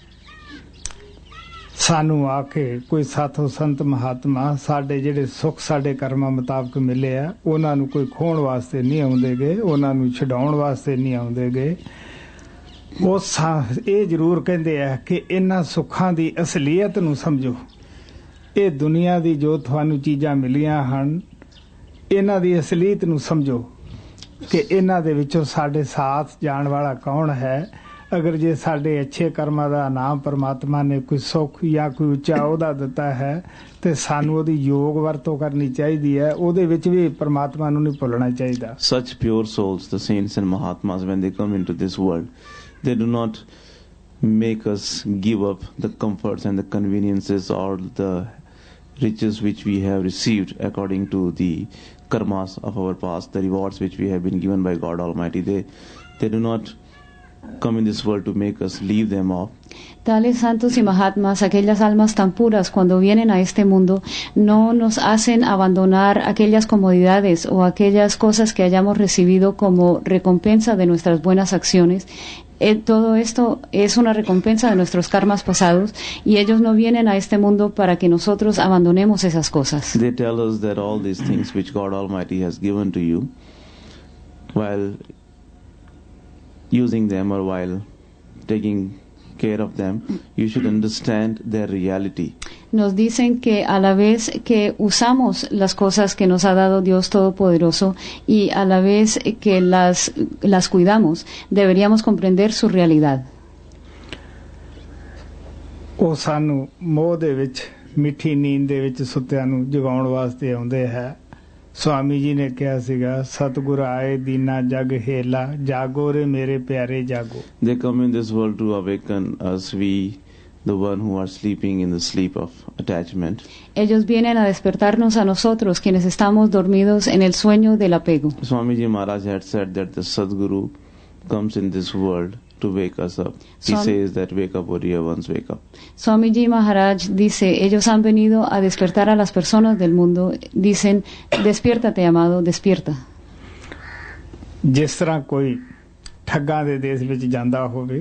ਸਾਨੂੰ ਆ ਕੇ ਕੋਈ ਸਾਥੋ ਸੰਤ ਮਹਾਤਮਾ ਸਾਡੇ ਜਿਹੜੇ ਸੁੱਖ ਸਾਡੇ ਕਰਮਾਂ ਮੁਤਾਬਕ ਮਿਲੇ ਆ ਉਹਨਾਂ ਨੂੰ ਕੋਈ ਖੋਣ ਵਾਸਤੇ ਨਹੀਂ ਆਉਂਦੇਗੇ, ਉਹਨਾਂ ਨੂੰ ਛਡਾਉਣ ਵਾਸਤੇ ਨਹੀਂ ਆਉਂਦੇਗੇ। ਉਹ ਇਹ ਜ਼ਰੂਰ ਕਹਿੰਦੇ ਆ ਕਿ ਇਹਨਾਂ ਸੁੱਖਾਂ ਦੀ ਅਸਲੀਅਤ ਨੂੰ ਸਮਝੋ। ਇਹ ਦੁਨੀਆ ਦੀ ਜੋ ਤੁਹਾਨੂੰ ਚੀਜ਼ਾਂ ਮਿਲੀਆਂ ਹਨ ਇਹਨਾਂ ਦੀ ਅਸਲੀਅਤ ਨੂੰ ਸਮਝੋ ਕਿ ਇਹਨਾਂ ਦੇ ਵਿੱਚੋਂ ਸਾਡੇ ਸਾਥ ਜਾਣ ਵਾਲਾ ਕੌਣ ਹੈ। ਅਗਰ ਜੇ ਸਾਡੇ ਅੱਛੇ ਕਰਮਾਂ ਦਾ ਨਾਮ ਪਰਮਾਤਮਾ ਨੇ ਕੋਈ ਸੁੱਖ ਜਾਂ ਕੋਈ ਉੱਚਾ ਅਹੁਦਾ ਦਿੱਤਾ ਹੈ ਤੇ ਸਾਨੂੰ ਉਹਦੀ ਯੋਗ ਵਰਤੋਂ ਕਰਨੀ ਚਾਹੀਦੀ ਹੈ। ਉਹਦੇ ਵਿੱਚ ਵੀ ਪਰਮਾਤਮਾ ਨੂੰ ਨਹੀਂ ਭੁੱਲਣਾ ਚਾਹੀਦਾ। Such pure souls, the saints and Mahatmas, when they come into this world, they do not make us give up the comforts and the conveniences or the riches which we have received according to the karmas of our past, the rewards which we have been given by God Almighty. They do not come in this world to make us leave them off. Tales santos y mahatmas, aquellas almas tan puras, cuando vienen a este mundo, no nos hacen abandonar aquellas comodidades o aquellas cosas que hayamos recibido como recompensa de nuestras buenas acciones. Todo esto es una recompensa de nuestros karmas pasados y ellos no vienen a este mundo para que nosotros abandonemos esas cosas. They tell us that all these things which God Almighty has given to you, while using them or while taking care of them, you should understand their reality. Nos dicen que a la vez que usamos las cosas que nos ha dado Dios Todopoderoso y a la vez que las cuidamos, deberíamos comprender su realidad. ਉਹ ਸਾਨੂੰ ਮੋਹ ਦੇ ਵਿੱਚ ਮਿੱਠੀ ਨੀਂਦ ਦੇ ਵਿੱਚ ਸੁੱਤਿਆਂ ਨੂੰ ਜਗਾਉਣ ਵਾਸਤੇ ਆਉਂਦੇ ਹੈ। ਸਵਾਮੀ ਜੀ ਨੇ ਕਿਹਾ ਸੀਗਾ ਸਤਿਗੁਰ ਆਏ ਦੀਨਾ ਜਗ ਹੇਲਾ ਜਾਗੋ ਰੇ ਮੇਰੇ ਪਿਆਰੇ ਜਾਗੋ। They come in this world to awaken us, we the one who are sleeping in the sleep of attachment. Ellos vienen a despertarnos a nosotros, quienes estamos dormidos en el sueño del apego. Swamiji Maharaj had said that the Sadguru comes in this world to wake us up. He says that wake up, O dear ones, wake up. Swamiji Maharaj dice, ellos han venido a despertar a las personas del mundo. Dicen, despiértate, amado, despierta. ਜਿਸ ਤਰ੍ਹਾਂ ਕੋਈ ਠੱਗਾਂ ਦੇ ਦੇਸ਼ ਵਿੱਚ ਜਾਂਦਾ ਹੋਵੇ,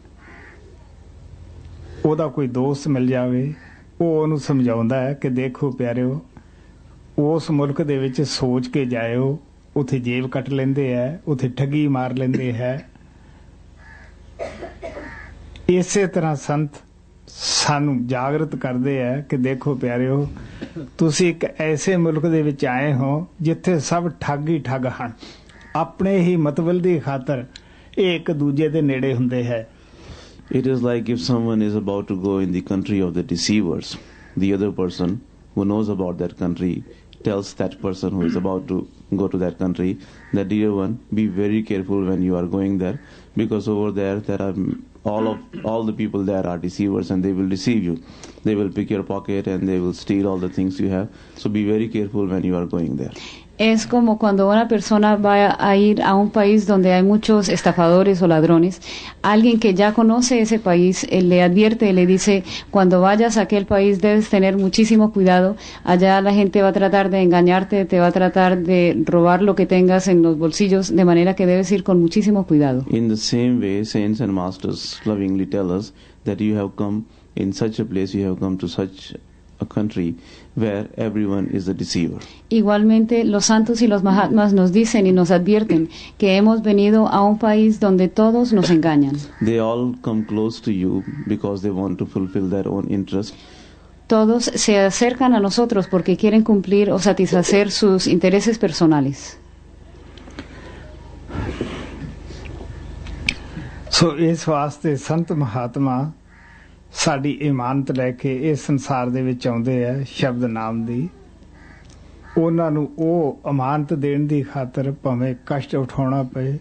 ਉਹਦਾ ਕੋਈ ਦੋਸਤ ਮਿਲ ਜਾਵੇ, ਉਹ ਉਹਨੂੰ ਸਮਝਾਉਂਦਾ ਹੈ ਕਿ ਦੇਖੋ ਪਿਆਰਿਓ, ਉਸ ਮੁਲਕ ਦੇ ਵਿੱਚ ਸੋਚ ਕੇ ਜਾਇਓ, ਉੱਥੇ ਜੇਬ ਕੱਟ ਲੈਂਦੇ ਹੈ, ਉੱਥੇ ਠੱਗੀ ਮਾਰ ਲੈਂਦੇ ਹੈ। ਇਸੇ ਤਰ੍ਹਾਂ ਸੰਤ ਸਾਨੂੰ ਜਾਗਰਤ ਕਰਦੇ ਹੈ ਕਿ ਦੇਖੋ ਪਿਆਰਿਓ, ਤੁਸੀਂ ਇੱਕ ਐਸੇ ਮੁਲਕ ਦੇ ਵਿੱਚ ਆਏ ਹੋ ਜਿੱਥੇ ਸਭ ਠੱਗ ਹੀ ਠੱਗ ਹਨ। ਆਪਣੇ ਹੀ ਮਤਲਬ ਦੀ ਖਾਤਰ ਇਹ ਇੱਕ ਦੂਜੇ ਦੇ ਨੇੜੇ ਹੁੰਦੇ ਹੈ। It is like if someone is about to go in the country of the deceivers, the other person who knows about that country tells that person who is about to go to that country that, dear one, be very careful when you are going there, because over there are all the people there are deceivers and they will deceive you. They will pick your pocket and they will steal all the things you have. So be very careful when you are going there. Es como cuando una persona va a ir a un país donde hay muchos estafadores o ladrones. Alguien que ya conoce ese país le advierte, le dice, cuando vayas a aquel país debes tener muchísimo cuidado. Allá la gente va a tratar de engañarte, te va a tratar de robar lo que tengas en los bolsillos, de manera que debes ir con muchísimo cuidado. In the same way, saints and masters lovingly tell us that you have come in such a place, you have come to such a country where everyone is a deceiver. Igualmente, los santos y los Mahatmas nos dicen y nos advierten que hemos venido a un país donde todos nos engañan. They all come close to you because they want to fulfill their own interest. Todos se acercan a nosotros porque quieren cumplir o satisfacer sus intereses personales. ਸੋ ਇਸ ਵਾਸਤੇ ਸੰਤ ਮਹਾਤਮਾ ਸਾਡੀ ਇਮਾਨਤ ਲੈ ਕੇ ਇਸ ਸੰਸਾਰ ਦੇ ਵਿੱਚ ਆਉਂਦੇ ਆ ਸ਼ਬਦ ਨਾਮ ਦੀ। ਉਹਨਾਂ ਨੂੰ ਉਹ ਅਮਾਨਤ ਦੇਣ ਦੀ ਖਾਤਰ ਭਾਵੇਂ ਕਸ਼ਟ ਉਠਾਉਣਾ ਪਏ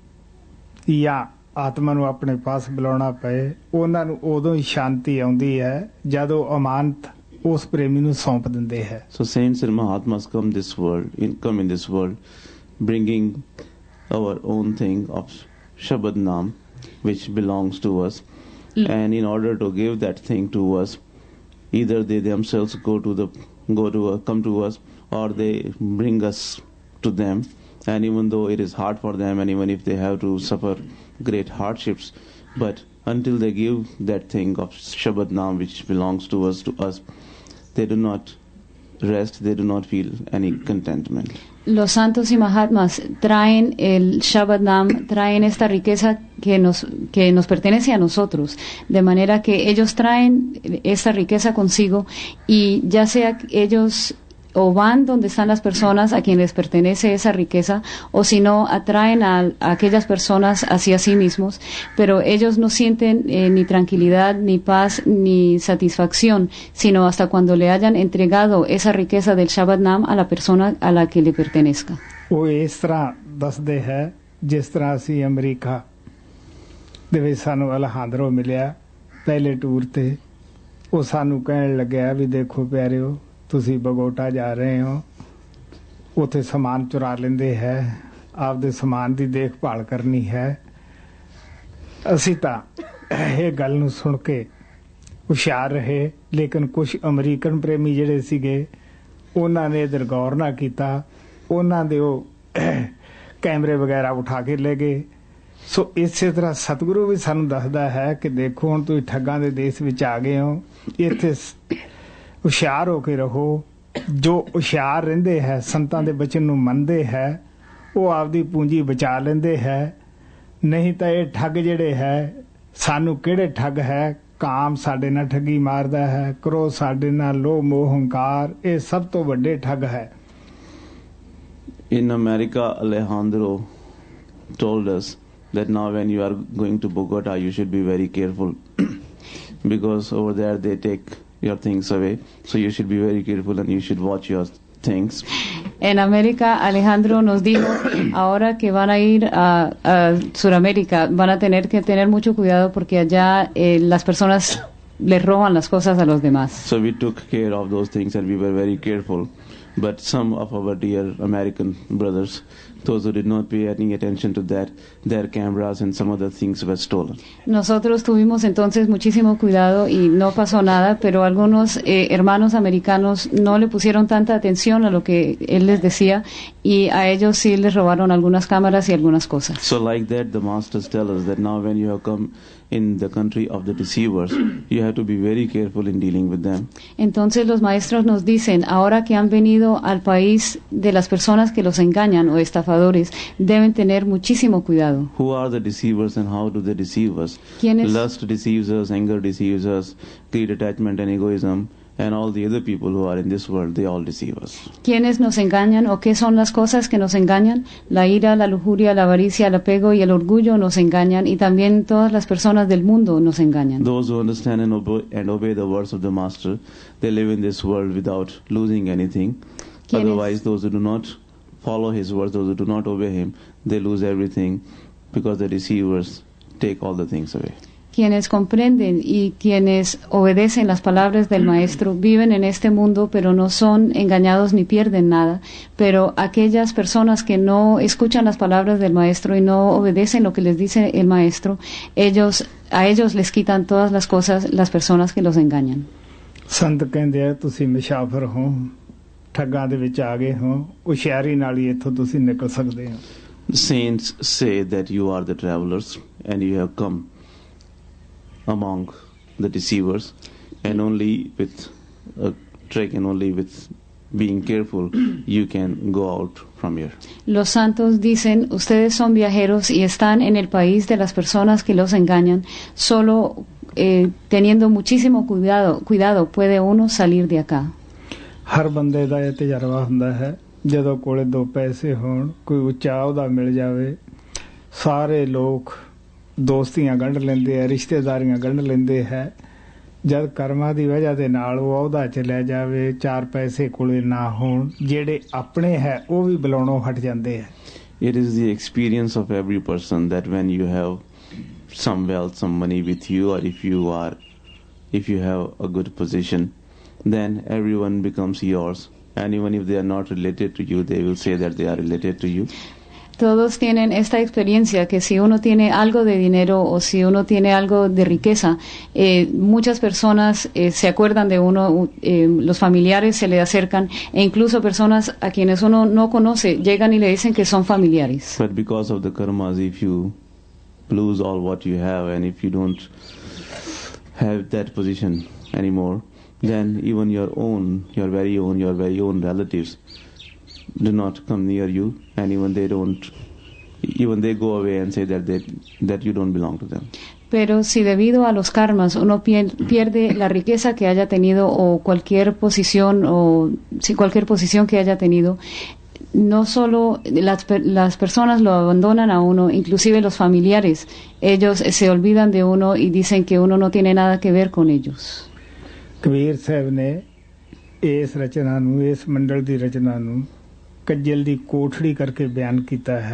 ਜਾਂ ਆਤਮਾ ਨੂੰ ਆਪਣੇ ਪਾਸ ਬੁਲਾਉਣਾ ਪਏ, ਉਹਨਾਂ ਨੂੰ ਉਦੋਂ ਹੀ ਸ਼ਾਂਤੀ ਆਉਂਦੀ ਹੈ ਜਦੋਂ ਅਮਾਨਤ ਉਸ ਪ੍ਰੇਮੀ ਨੂੰ ਸੌਂਪ ਦਿੰਦੇ ਹੈ। So saints and Mahatmas come in this world bringing our own thing of Shabad Naam which belongs to us, and in order to give that thing to us, either they themselves come to us, or they bring us to them. And even though it is hard for them, and even if they have to suffer great hardships, but until they give that thing of Shabad Naam which belongs to us, they do not rest, they do not feel any contentment. Los santos y Mahatmas traen el Shabad Naam, traen esta riqueza que nos pertenece a nosotros, de manera que ellos traen esta riqueza consigo, y ya sea ellos o van donde están las personas a quienes les pertenece esa riqueza, o si no, atraen a aquellas personas hacia sí mismos, pero ellos no sienten ni tranquilidad, ni paz, ni satisfacción, sino hasta cuando le hayan entregado esa riqueza del Shabad Naam a la persona a la que le pertenezca. ਉਹ ਇਸ ਤਰ੍ਹਾਂ ਦੱਸਦੇ ਹੈ ਜਿਸ ਤਰ੍ਹਾਂ ਅਸੀਂ ਅਮਰੀਕਾ ਦੇ ਵਿੱਚ ਸਾਨੂੰ ਅਲਹਾਂਦਰੋ ਮਿਲਿਆ ਪਹਿਲੇ ਟੂਰ ਤੇ। ਉਹ ਸਾਨੂੰ ਕਹਿਣ ਲੱਗਿਆ ਵੀ ਦੇਖੋ ਪਿਆਰਿਓ, ਤੁਸੀਂ ਬਗੋਟਾ ਜਾ ਰਹੇ ਹੋ, ਉੱਥੇ ਸਮਾਨ ਚੁਰਾ ਲੈਂਦੇ ਹੈ, ਆਪਦੇ ਸਮਾਨ ਦੀ ਦੇਖਭਾਲ ਕਰਨੀ ਹੈ। ਅਸੀਂ ਤਾਂ ਇਹ ਗੱਲ ਨੂੰ ਸੁਣ ਕੇ ਹੁਸ਼ਿਆਰ ਰਹੇ, ਲੇਕਿਨ ਕੁਝ ਅਮਰੀਕਨ ਪ੍ਰੇਮੀ ਜਿਹੜੇ ਸੀਗੇ ਉਹਨਾਂ ਨੇ ਇਧਰ ਗੌਰ ਨਾ ਕੀਤਾ, ਉਹਨਾਂ ਦੇ ਉਹ ਕੈਮਰੇ ਵਗੈਰਾ ਉਠਾ ਕੇ ਲੈ ਗਏ। ਸੋ ਇਸੇ ਤਰ੍ਹਾਂ ਸਤਿਗੁਰੂ ਵੀ ਸਾਨੂੰ ਦੱਸਦਾ ਹੈ ਕਿ ਦੇਖੋ ਹੁਣ ਤੁਸੀਂ ਠੱਗਾਂ ਦੇ ਦੇਸ਼ ਵਿੱਚ ਆ ਗਏ ਹੋ, ਇੱਥੇ ਹੁਸ਼ਿਆਰ ਹੋ ਕੇ ਰਹੋ। ਜੋ ਹੁਸ਼ਿਆਰ ਰਹਿੰਦੇ ਹੈ, ਸੰਤਾਂ ਦੇ ਬਚਨ ਨੂੰ ਮੰਨਦੇ ਹੈ, ਉਹ ਆਪਦੀ ਪੂੰਜੀ ਬਚਾ ਲੈਂਦੇ ਹੈ। ਨਹੀਂ ਤਾਂ ਇਹ ਠੱਗ ਜਿਹੜੇ ਹੈ, ਸਾਨੂੰ ਕਿਹੜੇ ਠੱਗ ਹੈ, ਕਾਮ ਸਾਡੇ ਨਾਲ ਠੱਗੀ ਮਾਰਦਾ ਹੈ, ਕ੍ਰੋਧ ਸਾਡੇ ਨਾਲ, ਲੋਭ ਮੋਹ ਹੰਕਾਰ, ਇਹ ਸਭ ਤੋਂ ਵੱਡੇ ਠੱਗ ਹੈ। In America, Alejandro told us that now when you are going to Bogota, you should be very careful because over there they take your things away. So you should be very careful and you should watch your things. En América, Alejandro nos dijo, ahora que van a ir a Sudamérica, van a tener que tener mucho cuidado porque allá las personas les roban las cosas a los demás. So we took care of those things and we were very careful. But some of our dear American brothers, those who did not pay any attention to that, their cameras and some other things were stolen. Nosotros tuvimos entonces muchísimo cuidado y no pasó nada, pero algunos hermanos americanos no le pusieron tanta atención a lo que él les decía y a ellos sí les robaron algunas cámaras y algunas cosas. So like that, the masters tell us that now when you have come in the country of the deceivers, you have to be very careful in dealing with them. Entonces los maestros nos dicen, ahora que han venido al país de las personas que los engañan o estafadores, deben tener muchísimo cuidado. Who are the deceivers and how do they deceive us? ¿Quiénes? Lust deceives us, anger deceives us, greed, attachment and egoism, and all the other people who are in this world, they all deceive us. ¿Quiénes nos engañan o qué son las cosas que nos engañan? La ira, la lujuria, la avaricia, el apego y el orgullo nos engañan, y también todas las personas del mundo nos engañan. Those who understand and obey the words of the Master, they live in this world without losing anything. Otherwise, those who do not follow his words, those who do not obey him, they lose everything because the deceivers take all the things away. Quienes comprenden y quienes obedecen las palabras del Maestro viven en este mundo, pero no son engañados ni pierden nada. Pero aquellas personas que no escuchan las palabras del Maestro y no obedecen lo que les dice el Maestro, a ellos les quitan todas las cosas las personas que los engañan. ਸੰਤ ਕਹਿੰਦੇ ਆ ਤੁਸੀਂ ਮੁਸਾਫਰ ਹੋ, ਠੱਗਾਂ ਦੇ ਵਿੱਚ ਆ ਗਏ ਹੋ, ਹੁਸ਼ਿਆਰੀ ਨਾਲ ਹੀ ਇੱਥੋਂ ਤੁਸੀਂ ਨਿਕਲ ਸਕਦੇ ਹੋ। Saints say that you are the travelers and you have come among the deceivers, and only with trek, and only with being careful you can go out from here. Los santos dicen, ustedes son viajeros y están en el país de las personas que los engañan. Solo teniendo muchísimo cuidado puede uno salir de acá. ਹਰ ਬੰਦੇ ਦਾ ਇਹ ਤਜਰਬਾ ਹੁੰਦਾ ਹੈ ਜਦੋਂ ਕੋਲੇ 2 ਪੈਸੇ ਹੋਣ ਕੋਈ ਉੱਚਾ ਅਹੁਦਾ ਮਿਲ ਜਾਵੇ ਸਾਰੇ ਲੋਕ ਦੋਸਤੀਆਂ ਗੰਢ ਲੈਂਦੇ ਆ ਰਿਸ਼ਤੇਦਾਰੀਆਂ ਗੰਢ ਲੈਂਦੇ ਹੈ ਜਦ ਕਰਮਾਂ ਦੀ ਵਜ੍ਹਾ ਦੇ ਨਾਲ ਉਹ ਅਹੁਦਾ ਚਲਿਆ ਜਾਵੇ 4 ਪੈਸੇ ਕੋਲੇ ਨਾ ਹੋਣ ਜਿਹੜੇ ਆਪਣੇ ਹੈ ਉਹ ਵੀ ਬੁਲਾਉਣੋਂ ਹਟ ਜਾਂਦੇ ਹੈ It is the experience of every person that when you have some wealth, some money with you, or if you have a good position, then everyone becomes yours. And even if they are not related to you, they will say that they are related to you. Todos tienen esta experiencia que si uno tiene algo de dinero o si uno tiene algo de riqueza, muchas personas se acuerdan de uno, los familiares se le acercan e incluso personas a quienes uno no conoce llegan y le dicen que son familiares. But because of the karmas, if you lose all what you have and if you don't have that position anymore, then even your very own relatives do not come near you, and even they go away and say that you don't belong to them. Pero si debido a los karmas uno pierde la riqueza que haya tenido o cualquier posición que haya tenido, no solo las personas lo abandonan a uno, inclusive los familiares, ellos se olvidan de uno y dicen que uno no tiene nada que ver con ellos. Kabir ਸਾਹਿਬ ਨੇ ਇਸ ਰਚਨਾ ਨੂੰ ਇਸ ਮੰਡਲ ਦੀ ਰਚਨਾ ਨੂੰ ਕੱਜਲ ਦੀ ਕੋਠੜੀ ਕਰਕੇ ਬਿਆਨ ਕੀਤਾ ਹੈ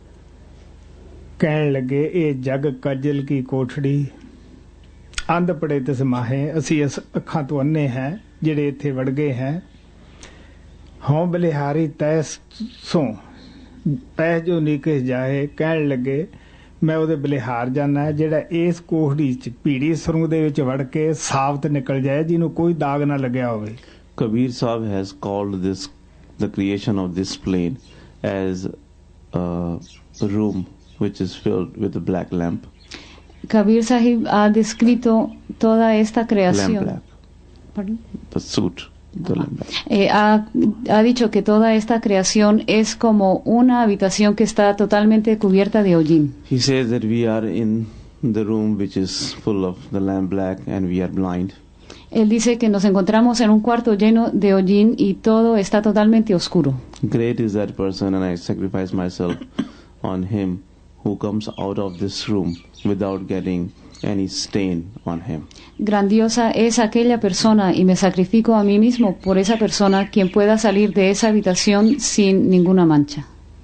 ਕਹਿਣ ਲੱਗੇ ਇਹ ਜਗ ਕੱਜਲ ਕੀ ਕੋਠੜੀ ਅੰਧ ਪੜੇ ਤਿਸ ਮਾਹੇ ਅਸੀਂ ਇਸ ਅੱਖਾਂ ਤੋਂ ਅੰਨੇ ਹੈ ਜਿਹੜੇ ਇੱਥੇ ਵੜ ਗਏ ਹੈ ਹਉ ਬਲਿਹਾਰੀ ਤੈਸ ਸੋ ਤੈ ਜੋ ਨਿਕਸ ਜਾਏ ਕਹਿਣ ਲੱਗੇ ਮੈਂ ਉਹਦੇ ਬਲਿਹਾਰ ਜਾਣਾ ਹੈ ਜਿਹੜਾ ਇਸ ਕੋਠੜੀ ਚ ਭੀੜੀ ਸਰੂੰ ਦੇ ਵਿੱਚ ਵੜ ਕੇ ਸਾਬਤ ਨਿਕਲ ਜਾਏ ਜਿਹਨੂੰ ਕੋਈ ਦਾਗ ਨਾ ਲੱਗਿਆ ਹੋਵੇ Kabir Sahib has called the creation of this plane as a room which is filled with a black lamp. Kabir Sahib ha descrito toda esta creación. Lamp black. ¿Pardon? The suit. The lamp black. Ha dicho que toda esta creación es como una habitación que está totalmente cubierta de hollín. He says that we are in the room which is full of the lamp black and we are blind. Él dice que nos encontramos en un cuarto lleno de hollín y todo está totalmente oscuro. Great is that person, and I sacrifice myself on him who comes out of this room without getting any stain on him. Grandiosa es aquella persona y me sacrifico a mí mismo por esa persona quien pueda salir de esa habitación sin ninguna mancha.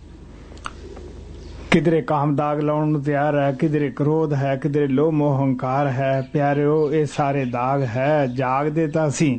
ਕਿਧਰੇ ਕਾਮ ਦਾਗ ਲਾਉਣ ਨੂੰ ਤਿਆਰ ਹੈ ਕਿਧਰੇ ਕ੍ਰੋਧ ਹੈ ਕਿਧਰੇ ਲੋਭ ਮੋਹ ਹੰਕਾਰ ਹੈ ਪਿਆਰਿਓ ਇਹ ਸਾਰੇ ਦਾਗ ਹੈ ਜਾਗਦੇ ਤਾਂ ਅਸੀਂ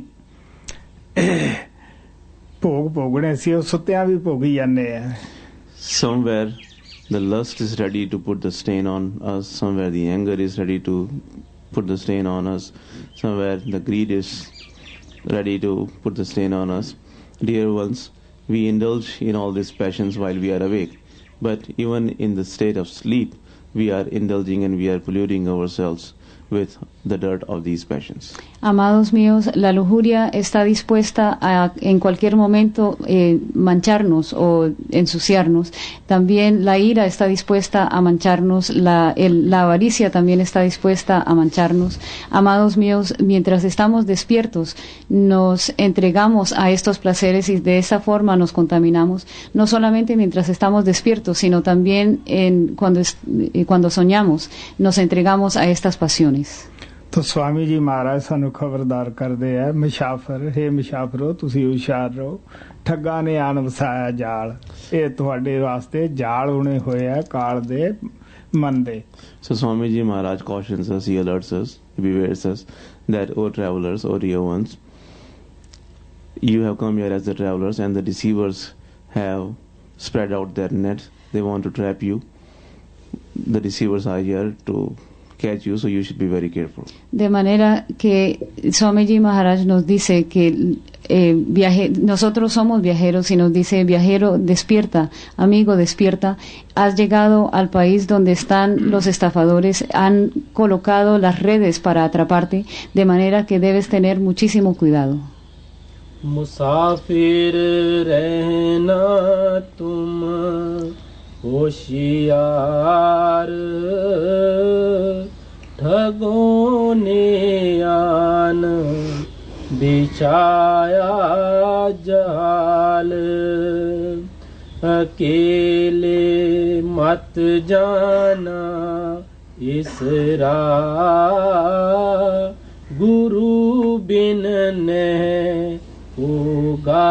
ਭੋਗ ਭੋਗਣੇ ਸੀ ਉਹ ਸੁੱਤਿਆਂ ਵੀ ਭੋਗੀ ਜਾਂਦੇ ਆ Somewhere the lust is ready to put the stain on us, somewhere the anger is ready to put the stain on us, somewhere the greed is ready to put the stain on us. Dear ones, we indulge in all these passions while we are awake. But even in the state of sleep, we are indulging and we are polluting ourselves with the dirt of these passions. Amados míos, la lujuria está dispuesta a en cualquier momento mancharnos o ensuciarnos. También la ira está dispuesta a mancharnos, la avaricia también está dispuesta a mancharnos. Amados míos, mientras estamos despiertos, nos entregamos a estos placeres y de esta forma nos contaminamos, no solamente mientras estamos despiertos, sino también cuando soñamos, nos entregamos a estas pasiones. ਤਾਂ ਸਵਾਮੀ ਜੀ ਮਹਾਰਾਜ ਸਾਨੂੰ ਖਬਰਦਾਰ ਕਰਦੇ ਆ ਮੁਸਾਫਰ ਹੈ ਮੁਸਾਫਰੋ ਤੁਸੀਂ ਹੁਸ਼ਿਆਰ ਰਹੋ ਠੱਗਾ ਨੇ ਆਣ ਵਸਾਇਆ ਜਾਲ ਇਹ ਤੁਹਾਡੇ ਵਾਸਤੇ ਜਾਲ ਬਣੇ ਹੋਏ ਆ ਕਾਲ ਦੇ ਮਨ ਦੇ So Swami Ji Maharaj cautions us, he alerts us, he bewares us that, O travelers, O dear ones, you have come here as the travelers and the deceivers have spread out their net. They want to trap you. The deceivers are here to catch you, so you should be very careful. De manera que Swamiji Maharaj nos dice que nosotros somos viajeros y nos dice, viajero, despierta, amigo, despierta. Has llegado al país donde están los estafadores, han colocado las redes para atraparte, de manera que debes tener muchísimo cuidado. मुसाफिर रहना तुम होशियार, ठगों ने आन बिछाया जाल, अकेले मत जाना इस राह, गुरु बिन ने होगा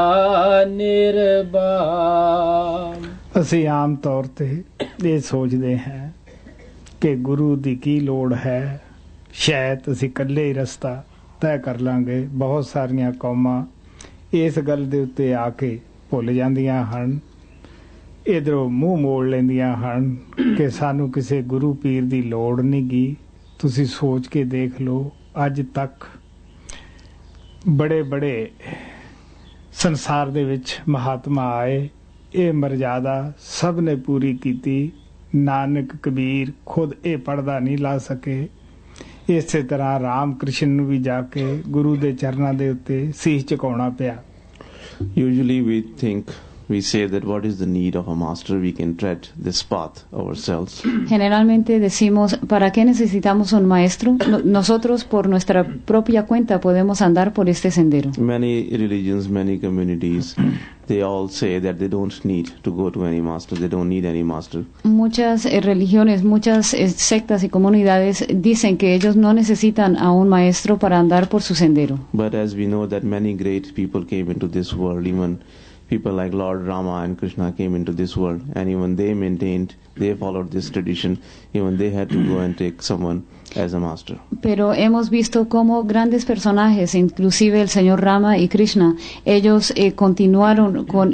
निर्बाम। ਅਸੀਂ ਆਮ ਤੌਰ ਤੇ ਇਹ ਸੋਚਦੇ ਹਾਂ ਕਿ ਗੁਰੂ ਦੀ ਕੀ ਲੋੜ ਹੈ, ਸ਼ਾਇਦ ਅਸੀਂ ਇਕੱਲੇ ਹੀ ਰਸਤਾ ਤੈਅ ਕਰ ਲਾਂਗੇ। ਬਹੁਤ ਸਾਰੀਆਂ ਕੌਮਾਂ ਇਸ ਗੱਲ ਦੇ ਉੱਤੇ ਆ ਕੇ ਭੁੱਲ ਜਾਂਦੀਆਂ ਹਨ, ਇਧਰੋਂ ਮੂੰਹ ਮੋੜ ਲੈਂਦੀਆਂ ਹਨ ਕਿ ਸਾਨੂੰ ਕਿਸੇ ਗੁਰੂ ਪੀਰ ਦੀ ਲੋੜ ਨਹੀਂ ਗੀ। ਤੁਸੀਂ ਸੋਚ ਕੇ ਦੇਖ ਲਓ, ਅੱਜ ਤੱਕ ਬੜੇ ਬੜੇ ਸੰਸਾਰ ਦੇ ਵਿੱਚ ਮਹਾਤਮਾ ਆਏ, ਇਹ ਮਰਜ਼ਾਦਾ ਸਭ ਨੇ ਪੂਰੀ ਕੀਤੀ। ਨਾਨਕ ਕਬੀਰ ਖੁਦ ਇਹ ਪੜਦਾ ਨਹੀਂ ਲਾ ਸਕੇ। ਇਸੇ ਤਰ੍ਹਾਂ ਰਾਮ ਕ੍ਰਿਸ਼ਨ ਨੂੰ ਵੀ ਜਾ ਕੇ ਗੁਰੂ ਦੇ ਚਰਨਾਂ ਦੇ ਉੱਤੇ ਸੀਸ ਝੁਕਾਉਣਾ ਪਿਆ। Usually we say that what is the need of a master? We can tread this path ourselves. Generalmente decimos, ¿para qué necesitamos un maestro? Nosotros por nuestra propia cuenta podemos andar por este sendero. Many religions, many communities, they all say that they don't need to go to any master. They don't need any master. Muchas religiones, muchas sectas y comunidades dicen que ellos no necesitan a un maestro para andar por su sendero. But as we know that many great people came into this world, even people like Lord Rama and Krishna came into this world, and even they maintained, they followed this tradition, even they had to go and take someone as a master. Pero hemos visto cómo grandes personajes, inclusive el señor Rama y Krishna, ellos continuaron con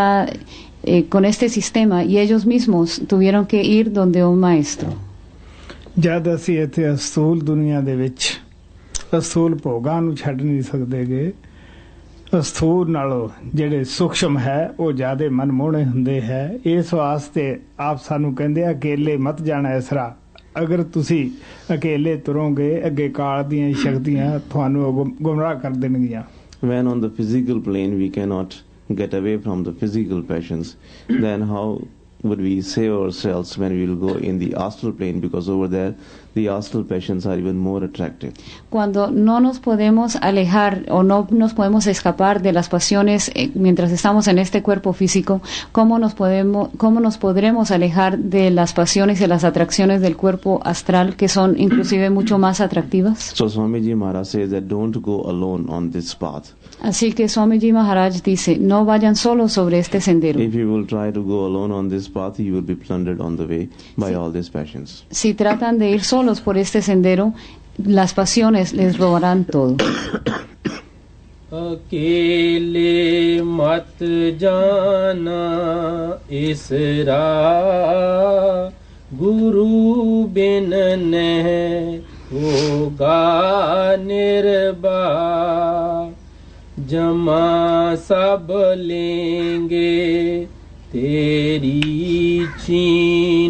este sistema y ellos mismos tuvieron que ir donde un maestro. ਜਦ ਅਸੀਂ ਇੱਥੇ ਅਸੂਲ ਦੁਨੀਆ ਦੇ ਵਿੱਚ ਅਸੂਲ ਭੋਗਾਂ ਨੂੰ ਛੱਡ ਨਹੀਂ ਸਕਦੇਗੇ, ਅਸਥੂਲ ਨਾਲੋਂ ਜਿਹੜੇ ਸੂਖਸ਼ਮ ਹੈ ਉਹ ਜ਼ਿਆਦਾ ਮਨਮੋਹਣੇ ਹੁੰਦੇ ਹੈ। ਇਸ ਵਾਸਤੇ ਆਪ ਸਾਨੂੰ ਕਹਿੰਦੇ ਆ ਅਕੇਲੇ ਮਤ ਜਾਣਾ ਇਸ ਰਾਹ। ਅਗਰ ਤੁਸੀਂ ਅਕੇਲੇ ਤੁਰੋਗੇ ਅੱਗੇ ਕਾਲ ਦੀਆਂ ਸ਼ਕਤੀਆਂ ਤੁਹਾਨੂੰ ਗੁੰਮਰਾਹ ਕਰ ਦੇਣਗੀਆਂ। When on the physical plane we cannot get away from the physical passions, then how would we save ourselves when we will go in the astral plane, because over there the astral passions are even more attractive. Cuando no nos podemos alejar o no nos podemos escapar de las pasiones mientras estamos en este cuerpo físico, ¿cómo nos podremos alejar de las pasiones y las atracciones del cuerpo astral, que son inclusive mucho más atractivas? So Swamiji Maharaj says that don't go alone on this path. Así que Swamiji Maharaj dice, no vayan solos sobre este sendero. If you will try to go alone on this path, you will be plundered on the way by all these passions. Si tratan de ir solos por este sendero, las pasiones les robarán todo. अकेले मत जाना इस राह, गुरु बिन ने होगा निर्बाह, जमा सब लेंगे तेरी छीन,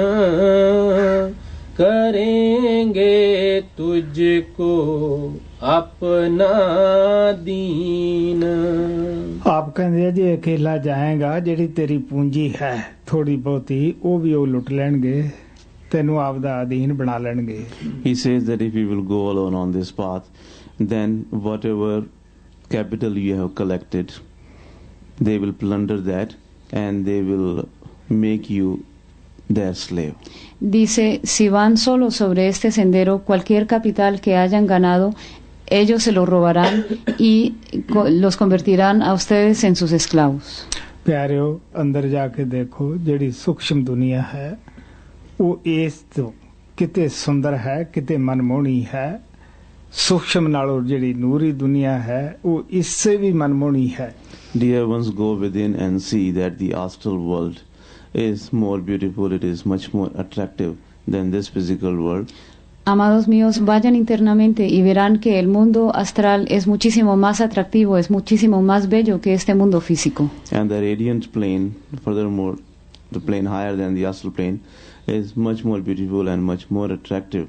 करेंगे तुझको अपना दीन। ਆਪ ਕਹਿੰਦੇ ਆ ਜੇ ਅਕੇਲਾ ਜਾਏਗਾ ਜਿਹੜੀ ਤੇਰੀ ਪੂੰਜੀ ਹੈ ਥੋੜੀ ਬਹੁਤੀ ਉਹ ਵੀ ਉਹ ਲੁੱਟ ਲੈਣਗੇ, ਤੈਨੂੰ ਆਪਦਾ ਅਧੀਨ ਬਣਾ ਲੈਣਗੇ। He says that if you will go alone on this path, then whatever capital you have collected, they will plunder that and they will make you their slave. Dice, si van solos sobre este sendero, cualquier capital que hayan ganado, ellos se lo robarán y los convertirán a ustedes en sus esclavos. ਪਿਆਰਿਓ ਅੰਦਰ ਜਾ ਕੇ ਦੇਖੋ, ਜਿਹੜੀ ਸੂਖਸ਼ਮ ਦੁਨੀਆ ਹੈ ਉਹ ਇਸ ਤੋਂ ਕਿਤੇ ਸੁੰਦਰ ਹੈ, ਕਿਤੇ ਮਨਮੋਹਣੀ ਹੈ। ਸੂਖਸ਼ਮ ਨਾਲੋਂ ਜਿਹੜੀ ਨੂਰੀ ਦੁਨੀਆ ਹੈ ਉਹ ਇਸਸੇ ਵੀ ਮਨਮੋਹਣੀ ਹੈ। Dear ones, go within and see that the astral world is more beautiful, it is much more attractive than this physical world. Amados míos, vayan internamente y verán que el mundo astral es muchísimo más atractivo, es muchísimo más bello que este mundo físico. And the radiant plane, furthermore, the plane higher than the astral plane, is much more beautiful and much more attractive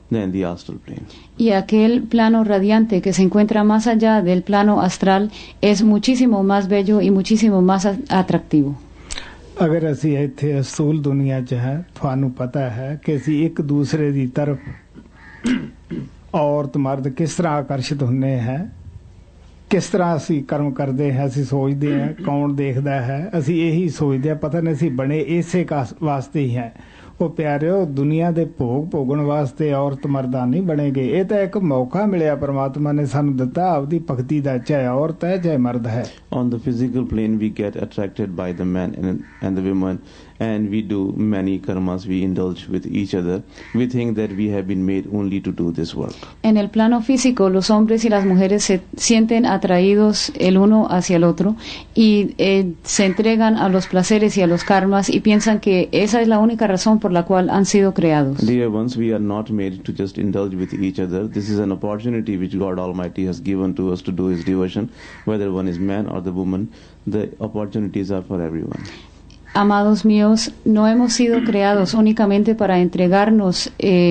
than the astral plane. Y aquel plano radiante que se encuentra más allá del plano astral es muchísimo más bello y muchísimo más atractivo. ਅਗਰ ਅਸੀਂ ਇੱਥੇ ਅਸੂਲ ਦੁਨੀਆ 'ਚ ਹੈ ਤੁਹਾਨੂੰ ਪਤਾ ਹੈ ਕਿ ਅਸੀਂ ਇੱਕ ਦੂਸਰੇ ਦੀ ਤਰਫ ਔਰਤ ਮਰਦ ਕਿਸ ਤਰ੍ਹਾਂ ਆਕਰਸ਼ਿਤ ਹੁੰਦੇ ਹੈ ਕਿਸ ਤਰ੍ਹਾਂ ਅਸੀਂ ਕਰਮ ਕਰਦੇ ਹਾਂ ਅਸੀਂ ਸੋਚਦੇ ਹਾਂ ਕੌਣ ਦੇਖਦਾ ਹੈ ਅਸੀਂ ਇਹੀ ਸੋਚਦੇ ਹਾਂ ਪਤਾ ਨਹੀਂ ਅਸੀਂ ਬਣੇ ਇਸੇ ਵਾਸਤੇ ਹੀ ਹੈ ਉਹ ਪਿਆਰਿਓ ਦੁਨੀਆ ਦੇ ਭੋਗ ਭੋਗਣ ਵਾਸਤੇ ਔਰਤ ਮਰਦਾਂ ਨਹੀਂ ਬਣੇਗੇ ਇਹ ਤਾਂ ਇੱਕ ਮੌਕਾ ਮਿਲਿਆ ਪਰਮਾਤਮਾ ਨੇ ਸਾਨੂੰ ਦਿੱਤਾ ਆਪਦੀ ਭਗਤੀ ਦਾ ਚਾਹੇ ਔਰਤ ਹੈ ਚਾਹੇ ਮਰਦ ਹੈ On the physical plane we get attracted by the man and the women and we do many karmas, we indulge with each other. We think that we have been made only to do this work. En el plano físico, los hombres y las mujeres se sienten atraídos el uno hacia el otro y se entregan a los placeres y a los karmas y piensan que esa es la única razón por la cual han sido creados. Dear ones, we are not made to just indulge with each other. This is an opportunity which God Almighty has given to us to do His devotion, whether one is man or the woman. The opportunities are for everyone. Amados míos, no hemos sido creados únicamente para entregarnos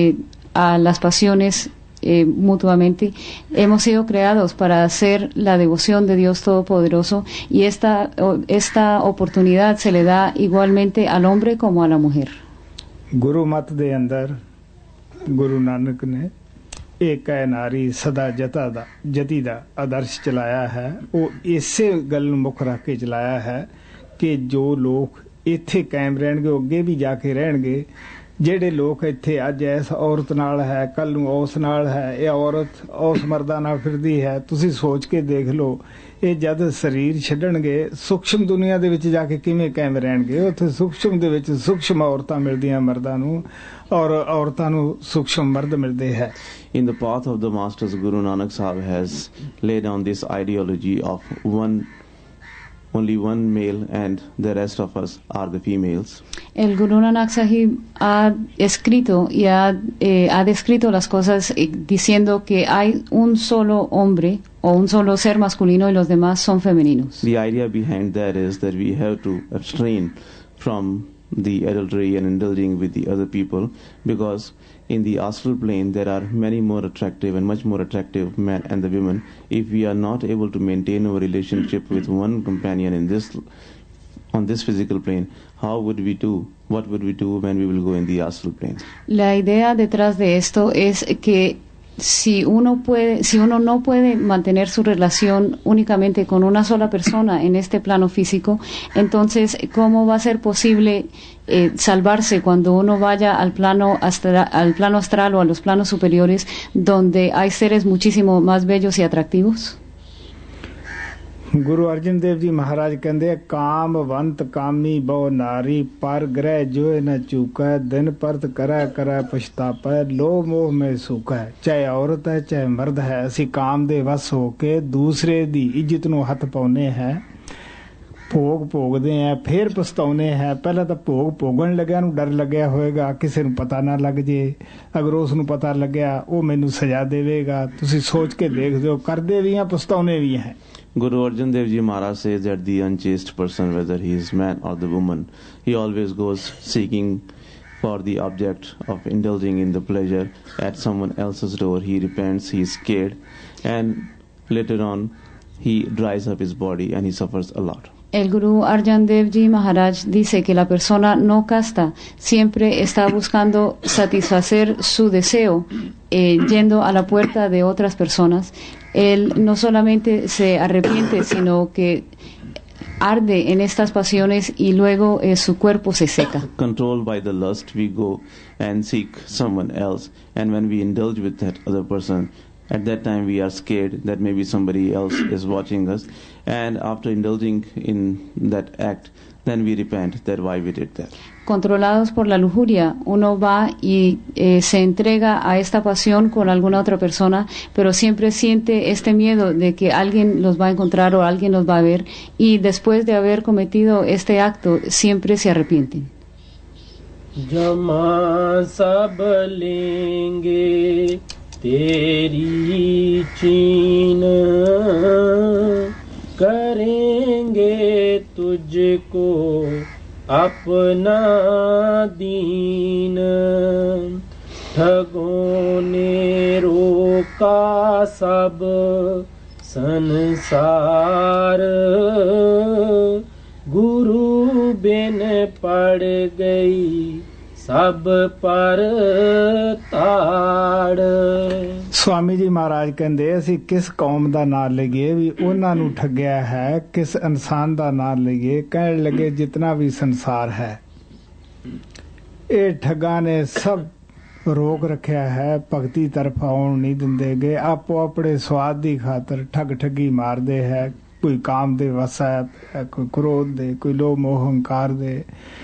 a las pasiones mutuamente. Hemos sido creados para hacer la devoción de Dios Todopoderoso y esta oportunidad se le da igualmente al hombre como a la mujer. ਗੁਰੂ ਮਤ ਦੇ ਅੰਦਰ ਗੁਰੂ ਨਾਨਕ ਨੇ ਇੱਕ ਹੈ ਨਾਰੀ ਸਦਾ ਜਤੀ ਦਾ ਆਦਰਸ਼ ਚਲਾਇਆ ਹੈ ਉਹ ਇਸੇ ਗੱਲ ਨੂੰ ਮੁੱਖ ਰੱਖ ਕੇ ਚਲਾਇਆ ਹੈ ਕਿ ਜੋ ਲੋਕ ਇੱਥੇ ਕਾਇਮ ਰਹਿਣਗੇ ਉਹ ਅੱਗੇ ਵੀ ਜਾ ਕੇ ਰਹਿਣਗੇ ਜਿਹੜੇ ਲੋਕ ਇੱਥੇ ਅੱਜ ਇਸ ਔਰਤ ਨਾਲ ਹੈ ਕੱਲ ਨੂੰ ਉਸ ਨਾਲ ਹੈ ਇਹ ਔਰਤ ਉਸ ਮਰਦਾਂ ਨਾਲ ਫਿਰਦੀ ਹੈ ਤੁਸੀਂ ਸੋਚ ਕੇ ਦੇਖ ਲਓ ਇਹ ਜਦ ਸਰੀਰ ਛੱਡਣਗੇ ਸੂਖਸ਼ਮ ਦੁਨੀਆ ਦੇ ਵਿੱਚ ਜਾ ਕੇ ਕਿਵੇਂ ਕਾਇਮ ਰਹਿਣਗੇ ਉੱਥੇ ਸੂਖਸ਼ਮ ਦੇ ਵਿੱਚ ਸੂਖਸ਼ਮ ਔਰਤਾਂ ਮਿਲਦੀਆਂ ਮਰਦਾਂ ਨੂੰ ਔਰ ਔਰਤਾਂ ਨੂੰ ਸੂਖਸ਼ਮ ਮਰਦ ਮਿਲਦੇ ਹੈ In the path of the masters, Guru Nanak Sahib has laid down this ideology of only one male and the rest of us are the females. El Guru Nanak Sahib ha escrito y ha descrito las cosas diciendo que hay un solo hombre o un solo ser masculino y los demás son femeninos. The idea behind that is that we have to abstain from the adultery and indulging with the other people because in the astral plane there are many more attractive and much more attractive men and the women. If we are not able to maintain our relationship with one companion on this physical plane, how would we do? What would we do when we will go in the astral plane? La idea detrás de esto es que si uno no puede mantener su relación únicamente con una sola persona en este plano físico, entonces ¿cómo va a ser posible salvarse cuando uno vaya al plano astral o a los planos superiores donde hay seres muchísimo más bellos y atractivos? Guru ਅਰਜਨ ਦੇਵ ਜੀ ਮਹਾਰਾਜ ਕਹਿੰਦੇ ਕਾਮਵੰਤ ਕਾਮੀ ਬਹੁ ਨਾਰੀ ਪਰ ਗ੍ਰਹਿ ਜੋਏ ਨ ਚੂਕੈ ਦਿਨ ਪਰਤ ਕਰੈ ਪਛਤਾਪੈ ਲੋਭ ਮੋਹ ਮੇ ਸੁਕੈ ਚਾਹੇ ਔਰਤ ਹੈ ਚਾਹੇ ਮਰਦ ਹੈ ਅਸੀਂ ਕਾਮ ਦੇ ਵਸ ਹੋ ਕੇ ਦੂਸਰੇ ਦੀ ਇੱਜ਼ਤ ਨੂੰ ਹੱਥ ਪਾਉਨੇ ਹੈ ਭੋਗ ਭੋਗਦੇ ਆ ਫਿਰ ਪਛਤਾਉਨੇ ਹੈ ਪਹਿਲਾਂ ਤਾਂ ਭੋਗ ਭੋਗਣ ਲੱਗਿਆ ਨੂੰ ਡਰ ਲੱਗਿਆ ਹੋਏਗਾ ਕਿਸੇ ਨੂੰ ਪਤਾ ਨਾ ਲੱਗ ਜੇ ਅਗਰ ਉਸ ਨੂੰ ਪਤਾ ਲੱਗਿਆ ਉਹ ਮੈਨੂੰ ਸਜ਼ਾ ਦੇਵੇਗਾ ਤੁਸੀਂ ਸੋਚ ਕੇ ਦੇਖਦੇ ਹੋ ਕਰਦੇ ਵੀ ਆ ਪਛਤਾਉਨੇ ਵੀ ਹੈ Guru Arjan Dev Ji Maharaj says that the unchaste person, whether he is man or the woman, he always goes seeking for the object of indulging in the pleasure at someone else's door. He repents, he is scared, and later on he dries up his body and he suffers a lot. El Guru Arjan Dev Ji Maharaj dice que la persona no casta siempre está buscando satisfacer su deseo yendo a la puerta de otras personas. Él no solamente se arrepiente, sino que arde en estas pasiones y luego su cuerpo se seca. Controlled by the lust, we go and seek someone else, and when we indulge with that other person, at that time we are scared that maybe somebody else is watching us, and after indulging in that act, then we repent that why we did that. Controlados por la lujuria, uno va y se entrega a esta pasión con alguna otra persona, pero siempre siente este miedo de que alguien los va a encontrar o alguien los va a ver, y después de haber cometido este acto siempre se arrepienten. जमा सब लेंगे तेरी चीन करेंगे तुझको अपना दीन ठगों ने रोका सब संसार, गुरु बिन पड़ गई सब पर ਤਾੜ। ਸਵਾਮੀ ਜੀ ਮਹਾਰਾਜ ਕਹਿੰਦੇ ਅਸੀਂ ਕਿਸ ਕੌਮ ਦਾ ਨਾਂ ਲਈਏ ਵੀ ਉਹਨਾਂ ਨੂੰ ਠੱਗਿਆ ਹੈ, ਕਿਸ ਇਨਸਾਨ ਦਾ ਨਾਂ ਲਈਏ। ਕਹਿਣ ਲੱਗੇ ਜਿਤਨਾ ਵੀ ਸੰਸਾਰ ਹੈ ਇਹ ਠੱਗਾਂ ਨੇ ਸਭ ਰੋਕ ਰੱਖਿਆ ਹੈ, ਭਗਤੀ ਤਰਫ ਆਉਣ ਨਹੀਂ ਦਿੰਦੇ ਗੇ। ਆਪੋ ਆਪਣੇ ਸਵਾਦ ਦੀ ਖਾਤਰ ਠੱਗ ਠੱਗੀ ਮਾਰਦੇ ਹੈ। ਕੋਈ ਕਾਮ ਦੇ ਵਸ ਹੈ, ਕੋਈ ਕ੍ਰੋਧ ਦੇ, ਕੋਈ ਲੋਭ ਮੋਹ ਹੰਕਾਰ ਦੇ।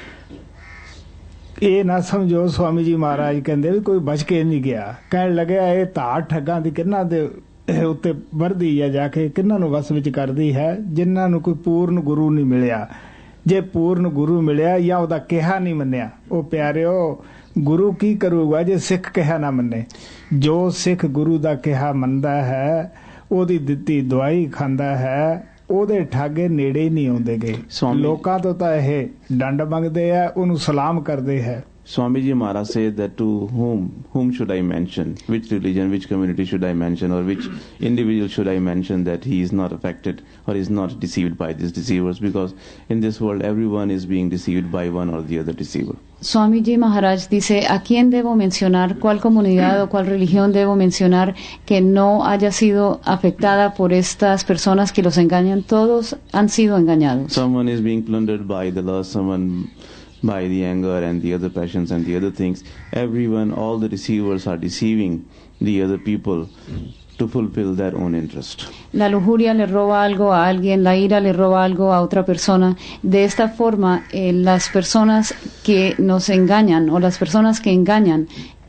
ਇਹ ਨਾ ਸਮਝੋ ਸਵਾਮੀ ਜੀ ਮਹਾਰਾਜ ਕਹਿੰਦੇ ਵੀ ਕੋਈ ਬਚ ਕੇ ਨਹੀਂ ਗਿਆ। ਕਹਿਣ ਲੱਗਿਆ ਇਹ ਧਾਰ ਠੱਗਾਂ ਦੀ ਕਿਹਨਾਂ ਦੇ ਉੱਤੇ ਵਰਦੀ ਹੈ, ਜਾ ਕੇ ਕਿਹਨਾਂ ਨੂੰ ਵਸ ਵਿੱਚ ਕਰਦੀ ਹੈ, ਜਿਨ੍ਹਾਂ ਨੂੰ ਕੋਈ ਪੂਰਨ ਗੁਰੂ ਨਹੀਂ ਮਿਲਿਆ। ਜੇ ਪੂਰਨ ਗੁਰੂ ਮਿਲਿਆ ਜਾਂ ਉਹਦਾ ਕਿਹਾ ਨਹੀਂ ਮੰਨਿਆ, ਉਹ ਪਿਆਰਿਓ ਗੁਰੂ ਕੀ ਕਰੂਗਾ ਜੇ ਸਿੱਖ ਕਿਹਾ ਨਾ ਮੰਨੇ। ਜੋ ਸਿੱਖ ਗੁਰੂ ਦਾ ਕਿਹਾ ਮੰਨਦਾ ਹੈ, ਉਹਦੀ ਦਿੱਤੀ ਦਵਾਈ ਖਾਂਦਾ ਹੈ, ਉਹਦੇ ਠਾਗੇ ਨੇੜੇ ਹੀ ਨਹੀਂ ਆਉਂਦੇ ਗਏ। ਲੋਕਾਂ ਤੋਂ ਤਾਂ ਇਹ ਡੰਡ ਮੰਗਦੇ ਆ, ਉਹਨੂੰ ਸਲਾਮ ਕਰਦੇ ਹੈ। Swamiji Maharaj says that to whom should I mention, which religion, which community should I mention, or which individual should I mention that he is not affected or is not deceived by these deceivers, because in this world everyone is being deceived by one or the other deceiver. Swamiji Maharaj dice, ¿a quién debo mencionar, cuál comunidad o cuál religión debo mencionar que no haya sido afectada por estas personas que los engañan? Todos han sido engañados. Someone is being plundered by the lust, someone by the anger and the other passions and the other things. Everyone, all the deceivers are deceiving the other people to fulfill their own interest. La lujuria le roba algo a alguien, la ira le roba algo a otra persona. De esta forma, las personas que nos engañan o las personas que engañan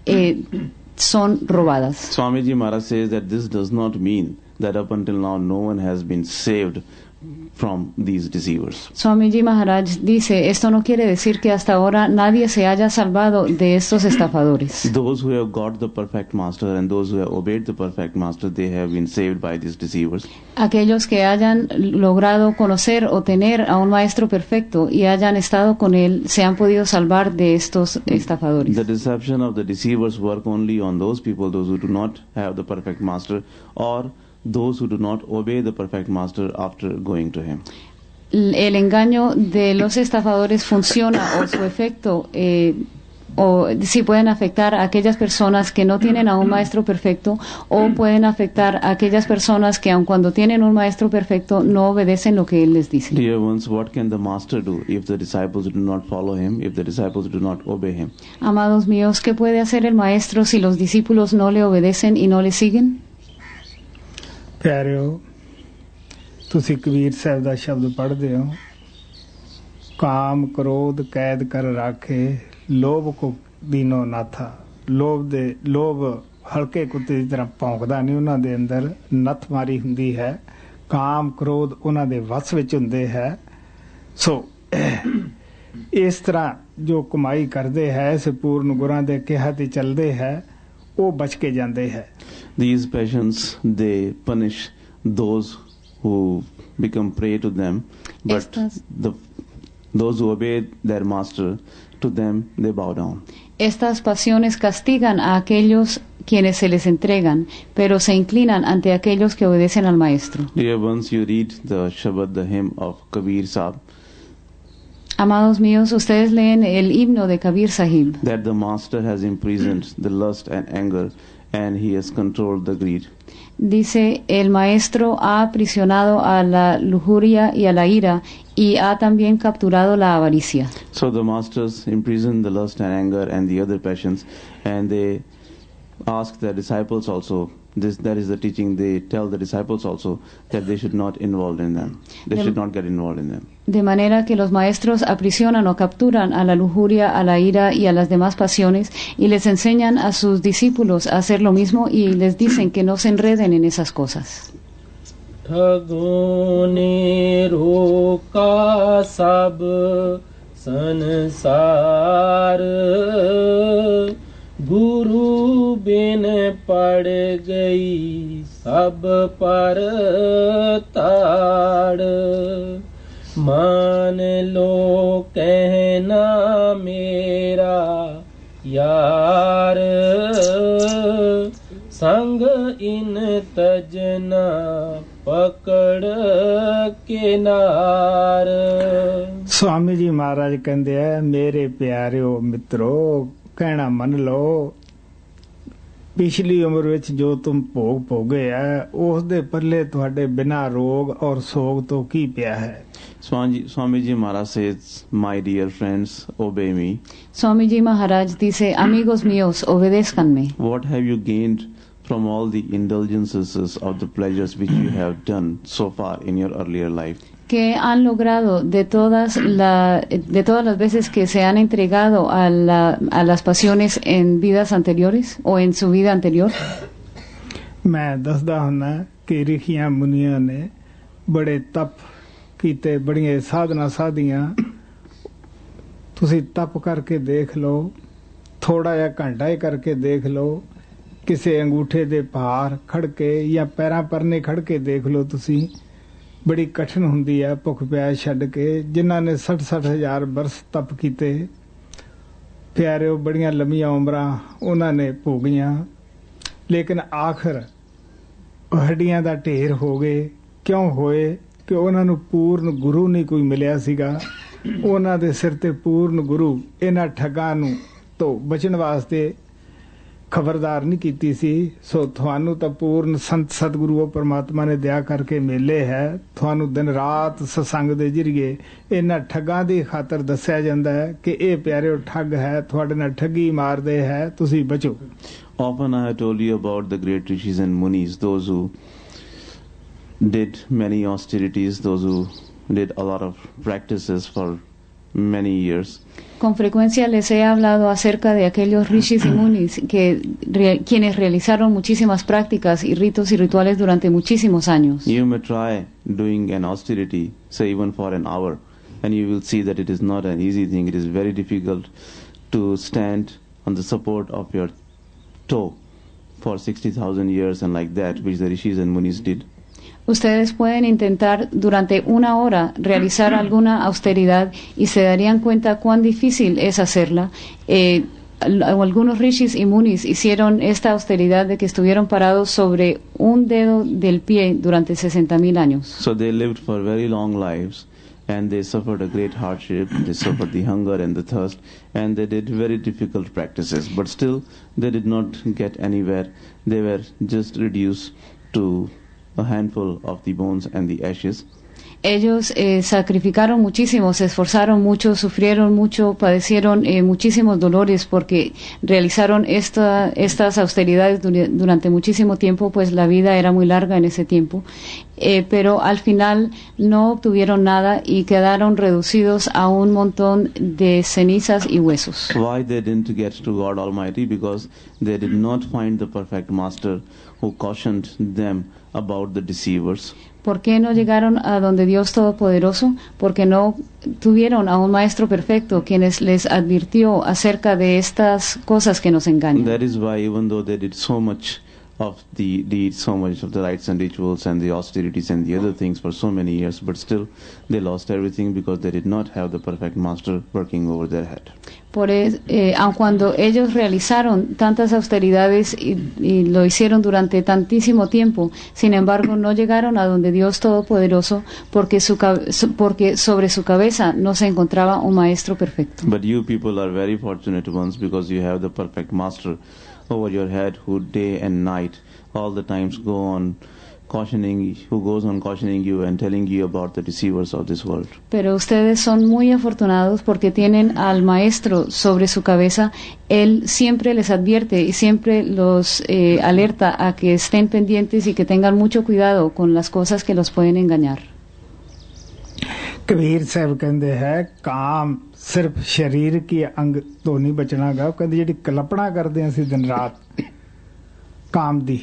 son robadas. Swamiji Maharaj says that this does not mean that up until now no one has been saved from these deceivers. Swamiji Maharaj dice, esto no quiere decir que hasta ahora nadie se haya salvado de estos estafadores. Those who have got the perfect master and those who have obeyed the perfect master, they have been saved by these deceivers. Aquellos que hayan logrado conocer o tener a un maestro perfecto y hayan estado con él, se han podido salvar de estos estafadores. The deception of the deceivers work only on those people, those who do not have the perfect master, or those who do not obey the perfect master after going to him. El engaño de los estafadores funciona o su efecto o sí pueden afectar a aquellas personas que no tienen a un maestro perfecto, o pueden afectar a aquellas personas que aun cuando tienen un maestro perfecto no obedecen lo que él les dice. Dear ones, what can the master do if the disciples do not follow him, if the disciples do not obey him? Amados míos, ¿qué puede hacer el maestro si los discípulos no le obedecen y no le siguen? ਪਿਆਰਿਓ ਤੁਸੀਂ ਕਬੀਰ ਸਾਹਿਬ ਦਾ ਸ਼ਬਦ ਪੜ੍ਹਦੇ ਹੋ, ਕਾਮ ਕ੍ਰੋਧ ਕੈਦ ਕਰ ਰਾਖੇ, ਲੋਭ ਕੋ ਦੀਨੋ ਨਾਥਾ। ਲੋਭ ਹਲਕੇ ਕੁੱਤੇ ਦੀ ਤਰ੍ਹਾਂ ਭੌਂਕਦਾ ਨਹੀਂ, ਉਹਨਾਂ ਦੇ ਅੰਦਰ ਨੱਥ ਮਾਰੀ ਹੁੰਦੀ ਹੈ। ਕਾਮ ਕ੍ਰੋਧ ਉਹਨਾਂ ਦੇ ਵਸ ਵਿੱਚ ਹੁੰਦੇ ਹੈ। ਸੋ ਇਸ ਤਰ੍ਹਾਂ ਜੋ ਕਮਾਈ ਕਰਦੇ ਹੈ, ਇਸ ਪੂਰਨ ਗੁਰਾਂ ਦੇ ਕਿਹਾ ਤੇ ਚੱਲਦੇ ਹੈ, ਉਹ ਬਚ ਕੇ ਜਾਂਦੇ ਹੈ। These passions, they punish those who become prey to them, but those who obey their master, to them they bow down. Estas pasiones castigan a aquellos quienes se les entregan, pero se inclinan ante aquellos que obedecen al maestro. Dear ones, you read the Shabad, the hymn of Kabir Sahib. Amados míos, ustedes leen el himno de Kabir Sahib. That the master has imprisoned the lust and anger, and he has controlled the greed. Dice, el maestro ha aprisionado a la lujuria y a la ira, y ha también capturado la avaricia. So the masters imprison the lust and anger and the other passions, and they ask their disciples also, that is the teaching, they tell the disciples also that they should not involve in them. They should not get involved in them. De manera que los maestros aprisionan o capturan a la lujuria, a la ira y a las demás pasiones, y les enseñan a sus discípulos a hacer lo mismo y les dicen que no se enreden en esas cosas. ठगों ने रोका सब संसार, गुरु बिन पड़ गई सब पर ताड़। मान लो कहना मेरा यार संग इन तजना पकड़ के नार। स्वामी जी महाराज कहते हैं मेरे प्यारिओ मित्रों कहना मन लो पिछली उम्र विच जो तुम भोग भोगे है उस दे पल्ले तुहाडे बिना रोग और सोग तो की पिया है। Swamiji Maharaj says, my dear friends, obey me. Swamiji Maharaj dice, amigos míos, obedézcanme. What have you gained from all the indulgences of the pleasures which you have done so far in your earlier life? ¿Qué han logrado de todas las veces que se han entregado a las pasiones en vidas anteriores o en su vida anterior? मैं दसदा हुन्ना कि ऋषियां मुनियां ने बड़े तप कीते बड़ियां साधना साधियां तुसी तप करके देख लो थोड़ा या घंटा ही करके देख लो किसी अंगूठे दे भार खड़के या पैरां परने खड़के देख लो तुसी बड़ी कठिन हुंदी है भुख प्यास छड़ के जिन्हां ने 60-60 हजार बरस तप कीते प्यारिओ बड़ियां लंबियां उमरां उन्हां ने भोगियां लेकिन आखिर हड्डियां दा ढेर हो गए क्यों होए कि उन्हां नूं पूर्ण गुरु नहीं कोई मिलिया सीगा उन्हां दे सिर ते पूर्ण गुरु इन्हां ठगां नूं तो बचण वास्ते खबरदार नहीं कीती सी सो थानू तो पूर्ण संत सतगुरु परमात्मा ने दया करके मेले है थानू दिन रात सत्संग दे जरिए इन्हां ठगां दी खातर दस्सिया जांदा है कि ए प्यारे ठग है तुहाडे नाल ठगी मारदे है तुसी बचो। Often I have told you about the great rishis and munis, those who did many austerities, those who did a lot of practices for many years. Con frecuencia les he hablado acerca de aquellos rishis y munis quienes realizaron muchísimas prácticas y ritos y rituales durante muchísimos años. You may try doing an austerity, say even for an hour, and you will see that it is not an easy thing. It is very difficult to stand on the support of your toe for 60,000 years and like that, which the rishis and munis did. Ustedes pueden intentar durante una hora realizar alguna austeridad y se darían cuenta cuán difícil es hacerla. Algunos rishis y munis hicieron esta austeridad de que estuvieron parados sobre un dedo del pie durante 60,000 años. So they lived for very long lives and they suffered a great hardship. They suffered the hunger and the thirst and they did very difficult practices. But still they did not get anywhere. They were just reduced to a handful of the bones and the ashes. Ellos sacrificaron muchísimo, se esforzaron mucho, sufrieron mucho, padecieron muchísimos dolores porque realizaron estas austeridades durante muchísimo tiempo, pues la vida era muy larga en ese tiempo. Pero al final no obtuvieron nada y quedaron reducidos a un montón de cenizas y huesos. Why they didn't get to God Almighty? Because they did not find the perfect master who cautioned them about the deceivers. ¿Por qué no llegaron a donde Dios Todopoderoso? Porque no tuvieron a un maestro perfecto quien les advirtió acerca de estas cosas que nos engañan. That is why even though they did so much of the deeds, so much of the rites and rituals and the austerities and the other things for so many years, but still they lost everything because they did not have the perfect master working over their head. Aun cuando ellos realizaron tantas austeridades y lo hicieron durante tantísimo tiempo, sin embargo no llegaron a donde Dios Todopoderoso porque sobre su cabeza no se encontraba un maestro perfecto. But you people are very fortunate ones because you have the perfect master over your head who day and night all the times goes on cautioning you and telling you about the deceivers of this world. Pero ustedes son muy afortunados porque tienen al maestro sobre su cabeza. Él siempre les advierte y siempre los alerta a que estén pendientes y que tengan mucho cuidado con las cosas que los pueden engañar. Kabir साहब कहते हैं काम सिर्फ शरीर की अंग तो नहीं बचना गा कहते जी कल्पना करते हैं दिन रात काम दी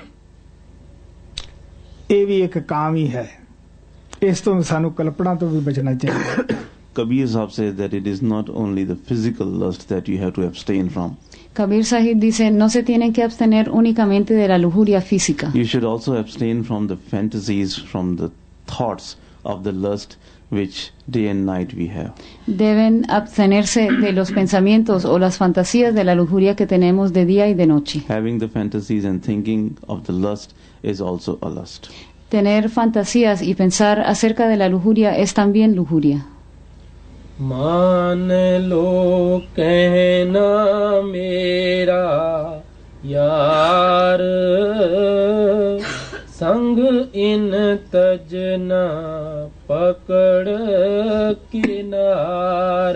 ये भी एक काम ही है इस तो सानू कल्पना तो भी बचना चाहिए. Kabir Sahib says that it is not only the physical lust that you have to abstain from. Kabir Sahib dice no se tienen que abstener únicamente de la lujuria física. You should also abstain from the fantasies, from the thoughts of the lust which day and night we have. Deben abstenerse de los pensamientos o las fantasías de la lujuria que tenemos de día y de noche. Having the fantasies and thinking of the lust is also a lust. Tener fantasías y pensar acerca de la lujuria es también lujuria. मान लो कहना मेरा यार संग इन तजना पकड़ किनार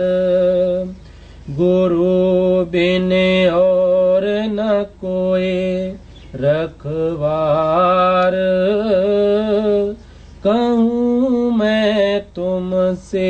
गुरु बिन और न कोई रखवार कहूँ मैं तुमसे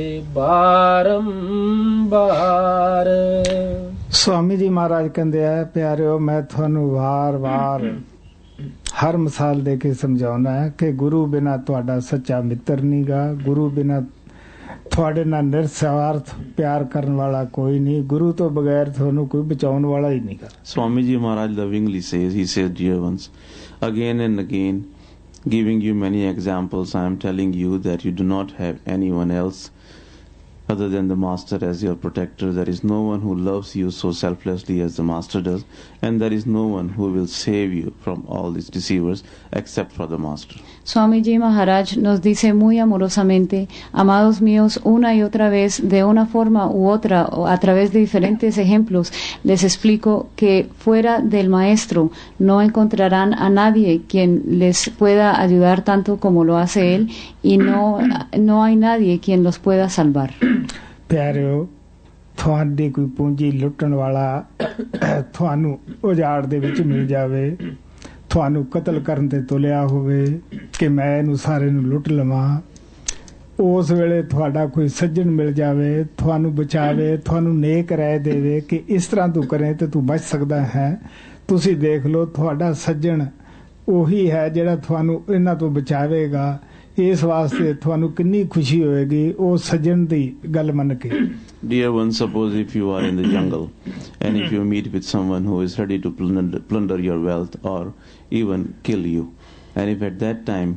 बारंबार। स्वामी जी महाराज कहते हैं प्यारिओ मैं थानू वार-वार हर मिसाल दे के समझाउना है कि गुरु बिना तुहाडा सच्चा मित्र नहीं गा, गुरु बिना थोड़े ना निस्वार्थ प्यार करने वाला कोई नहीं, गुरु तो बगैर थानू कोई बचाने वाला ही नहीं गा। Swami Ji Maharaj lovingly says, he says, dear ones, again and again, giving you many examples, I am telling you that you do not have anyone else other than the Master as your protector. There is no one who loves you so selflessly as the Master does, and there is no one who will save you from all these deceivers except for the Master. Swamiji Maharaj nos dice muy amorosamente, amados míos, una y otra vez, de una forma u otra, o a través de diferentes ejemplos, les explico que fuera del Maestro no encontrarán a nadie quien les pueda ayudar tanto como lo hace Él, y no hay nadie quien los pueda salvar. प्यारिओ ਤੁਹਾਡੀ ਕੋਈ ਪੂੰਜੀ ਲੁੱਟਣ ਵਾਲਾ ਤੁਹਾਨੂੰ ਉਜਾੜ ਦੇ ਵਿੱਚ ਮਿਲ ਜਾਵੇ, ਤੁਹਾਨੂੰ ਕਤਲ ਕਰਨ ਤੇ ਤੁਲਿਆ ਹੋਵੇ ਕਿ ਮੈਂ ਇਹਨੂੰ ਸਾਰੇ ਨੂੰ ਲੁੱਟ ਲਵਾਂ, ਉਸ ਵੇਲੇ ਤੁਹਾਡਾ ਕੋਈ ਸੱਜਣ ਮਿਲ ਜਾਵੇ, ਤੁਹਾਨੂੰ ਬਚਾਵੇ, ਤੁਹਾਨੂੰ ਨੇਕ ਰਾਏ ਦੇਵੇ ਕਿ ਇਸ ਤਰ੍ਹਾਂ ਤੂੰ ਕਰੇ ਤੇ ਤੂੰ ਬਚ ਸਕਦਾ ਹੈ, ਤੁਸੀਂ ਦੇਖ ਲਓ ਤੁਹਾਡਾ ਸੱਜਣ ਉਹੀ ਹੈ ਜਿਹੜਾ ਤੁਹਾਨੂੰ ਇਹਨਾਂ ਤੋਂ ਬਚਾਵੇਗਾ। ਇਸ ਵਾਸਤੇ ਤੁਹਾਨੂੰ ਕਿੰਨੀ ਖੁਸ਼ੀ ਹੋਏਗੀ ਉਹ ਸੱਜਣ ਦੀ ਗੱਲ ਮੰਨ ਕੇ। Dear one, suppose if you are in the jungle and if you meet with someone who is ready to plunder your wealth or even kill you, and if at that time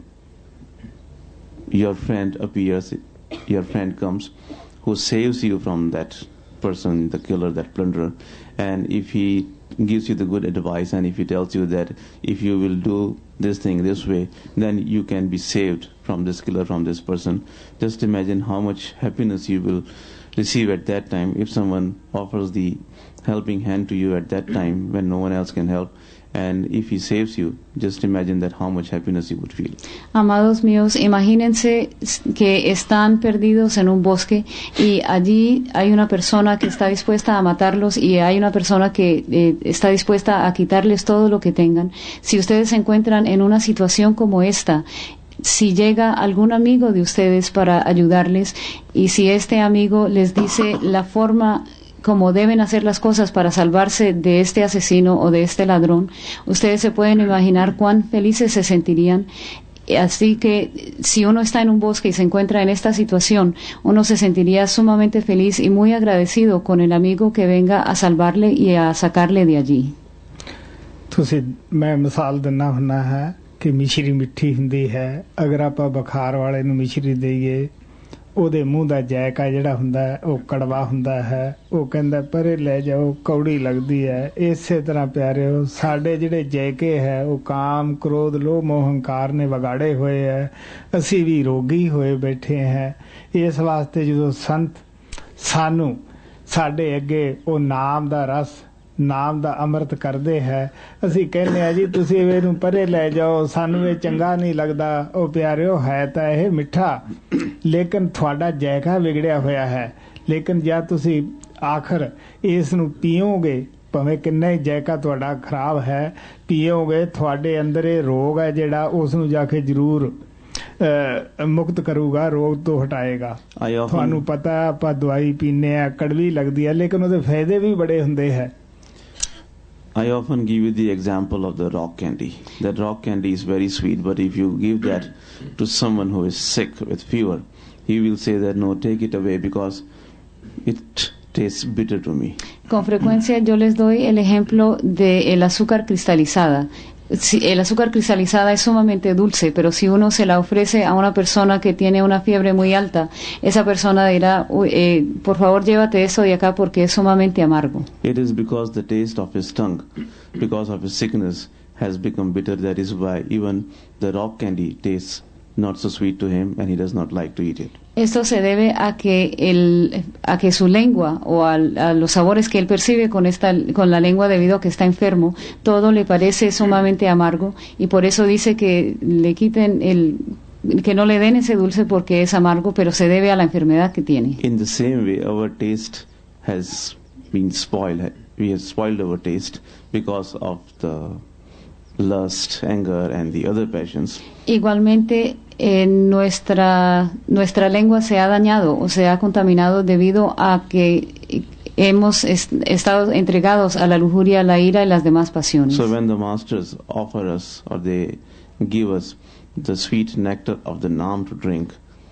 your friend appears, your friend comes who saves you from that person, the killer, that plunderer, and if he gives you the good advice and if he tells you that if you will do this thing this way, then you can be saved from this killer, from this person, just imagine how much happiness you will receive at that time if someone offers the helping hand to you at that time when no one else can help. And if he saves you, just imagine that how much happiness you would feel. Amados míos, imagínense que están perdidos en un bosque y allí hay una persona que está dispuesta a matarlos y hay una persona que está dispuesta a quitarles todo lo que tengan. Si ustedes se encuentran en una situación como esta, si llega algún amigo de ustedes para ayudarles y si este amigo les dice la forma como deben hacer las cosas para salvarse de este asesino o de este ladrón, ustedes se pueden imaginar cuán felices se sentirían. Así que si uno está en un bosque y se encuentra en esta situación, uno se sentiría sumamente feliz y muy agradecido con el amigo que venga a salvarle y a sacarle de allí. ਤੁਸੀਂ ਮੈਂ ਮਿਸਾਲ ਦਿੰਦਾ ਹੁੰਦਾ ਹੈ ਕਿ ਮਿਸ਼ਰੀ ਮਿੱਠੀ ਹੁੰਦੀ ਹੈ, ਅਗਰ ਆਪਾਂ ਬੁਖਾਰ ਵਾਲੇ ਨੂੰ ਮਿਸ਼ਰੀ ਦੇਈਏ ਉਹਦੇ ਮੂੰਹ ਦਾ ਜਾਇਕਾ ਜਿਹੜਾ ਹੁੰਦਾ ਉਹ ਕੜਵਾ ਹੁੰਦਾ ਹੈ, ਉਹ ਕਹਿੰਦਾ ਪਰੇ ਲੈ ਜਾਓ, ਕੌੜੀ ਲੱਗਦੀ ਹੈ। ਇਸੇ ਤਰ੍ਹਾਂ ਪਿਆਰਿਓ ਸਾਡੇ ਜਿਹੜੇ ਜਾਇਕੇ ਹੈ ਉਹ ਕਾਮ, ਕ੍ਰੋਧ, ਲੋਭ, ਮੋਹ, ਹੰਕਾਰ ਨੇ ਵਿਗਾੜੇ ਹੋਏ ਹੈ, ਅਸੀਂ ਵੀ ਰੋਗੀ ਹੋਏ ਬੈਠੇ ਹੈ। ਇਸ ਵਾਸਤੇ ਜਦੋਂ ਸੰਤ ਸਾਨੂੰ ਸਾਡੇ ਅੱਗੇ ਉਹ ਨਾਮ ਦਾ ਰਸ, ਨਾਮ ਦਾ ਅੰਮ੍ਰਿਤ ਕਰਦੇ ਹੈ, ਅਸੀਂ ਕਹਿੰਦੇ ਆ ਜੀ ਤੁਸੀਂ ਇਹਨੂੰ ਪਰੇ ਲੈ ਜਾਓ, ਸਾਨੂੰ ਇਹ ਚੰਗਾ ਨਹੀਂ ਲੱਗਦਾ। ਉਹ ਪਿਆਰਿਓ ਹੈ ਤਾਂ ਇਹ ਮਿੱਠਾ, ਲੇਕਿਨ ਤੁਹਾਡਾ ਜਾਇਕਾ ਵਿਗੜਿਆ ਹੋਇਆ ਹੈ। ਲੇਕਿਨ ਜਦ ਤੁਸੀਂ ਆਖਰ ਇਸ ਨੂੰ ਪੀਓਗੇ, ਭਾਵੇਂ ਕਿੰਨਾ ਹੀ ਜਾਇਕਾ ਤੁਹਾਡਾ ਖਰਾਬ ਹੈ, ਪੀਓਗੇ ਤੁਹਾਡੇ ਅੰਦਰ ਇਹ ਰੋਗ ਹੈ ਜਿਹੜਾ ਉਸ ਨੂੰ ਜਾ ਕੇ ਜ਼ਰੂਰ ਮੁਕਤ ਕਰੂਗਾ, ਰੋਗ ਤੋਂ ਹਟਾਏਗਾ। ਤੁਹਾਨੂੰ ਪਤਾ ਆਪਾਂ ਦਵਾਈ ਪੀਂਦੇ ਆ, ਕੜਵੀ ਲੱਗਦੀ ਹੈ, ਲੇਕਿਨ ਉਹਦੇ ਫਾਇਦੇ ਵੀ ਬੜੇ ਹੁੰਦੇ ਹੈ। I often give you the example of the rock candy. That rock candy is very sweet, but if you give that to someone who is sick with fever, he will say that no, take it away because it tastes bitter to me. Con frecuencia yo les doy el ejemplo del azúcar cristalizada. el azúcar cristalizada es sumamente dulce, pero si uno se la ofrece a una persona que tiene una fiebre muy alta, esa persona dirá, por favor llévate esto de acá porque es sumamente amargo. It is because the taste of his tongue, because of his sickness, has become bitter. That is why even the rock candy tastes not so sweet to him, and he does not like to eat it. Esto se debe a que su lengua o a los sabores que él percibe con la lengua debido a que está enfermo, todo le parece sumamente amargo y por eso dice que le quiten que no le den ese dulce porque es amargo, pero se debe a la enfermedad que tiene. In the same way, our taste has been spoiled. We have spoiled our taste because of the lust, anger, and the other passions. Igualmente, nuestra lengua se ha dañado o se ha contaminado debido a que hemos estado entregados a la lujuria, la ira y las demás pasiones. So when the masters offer us or they give us the sweet nectar of the Nam to drink,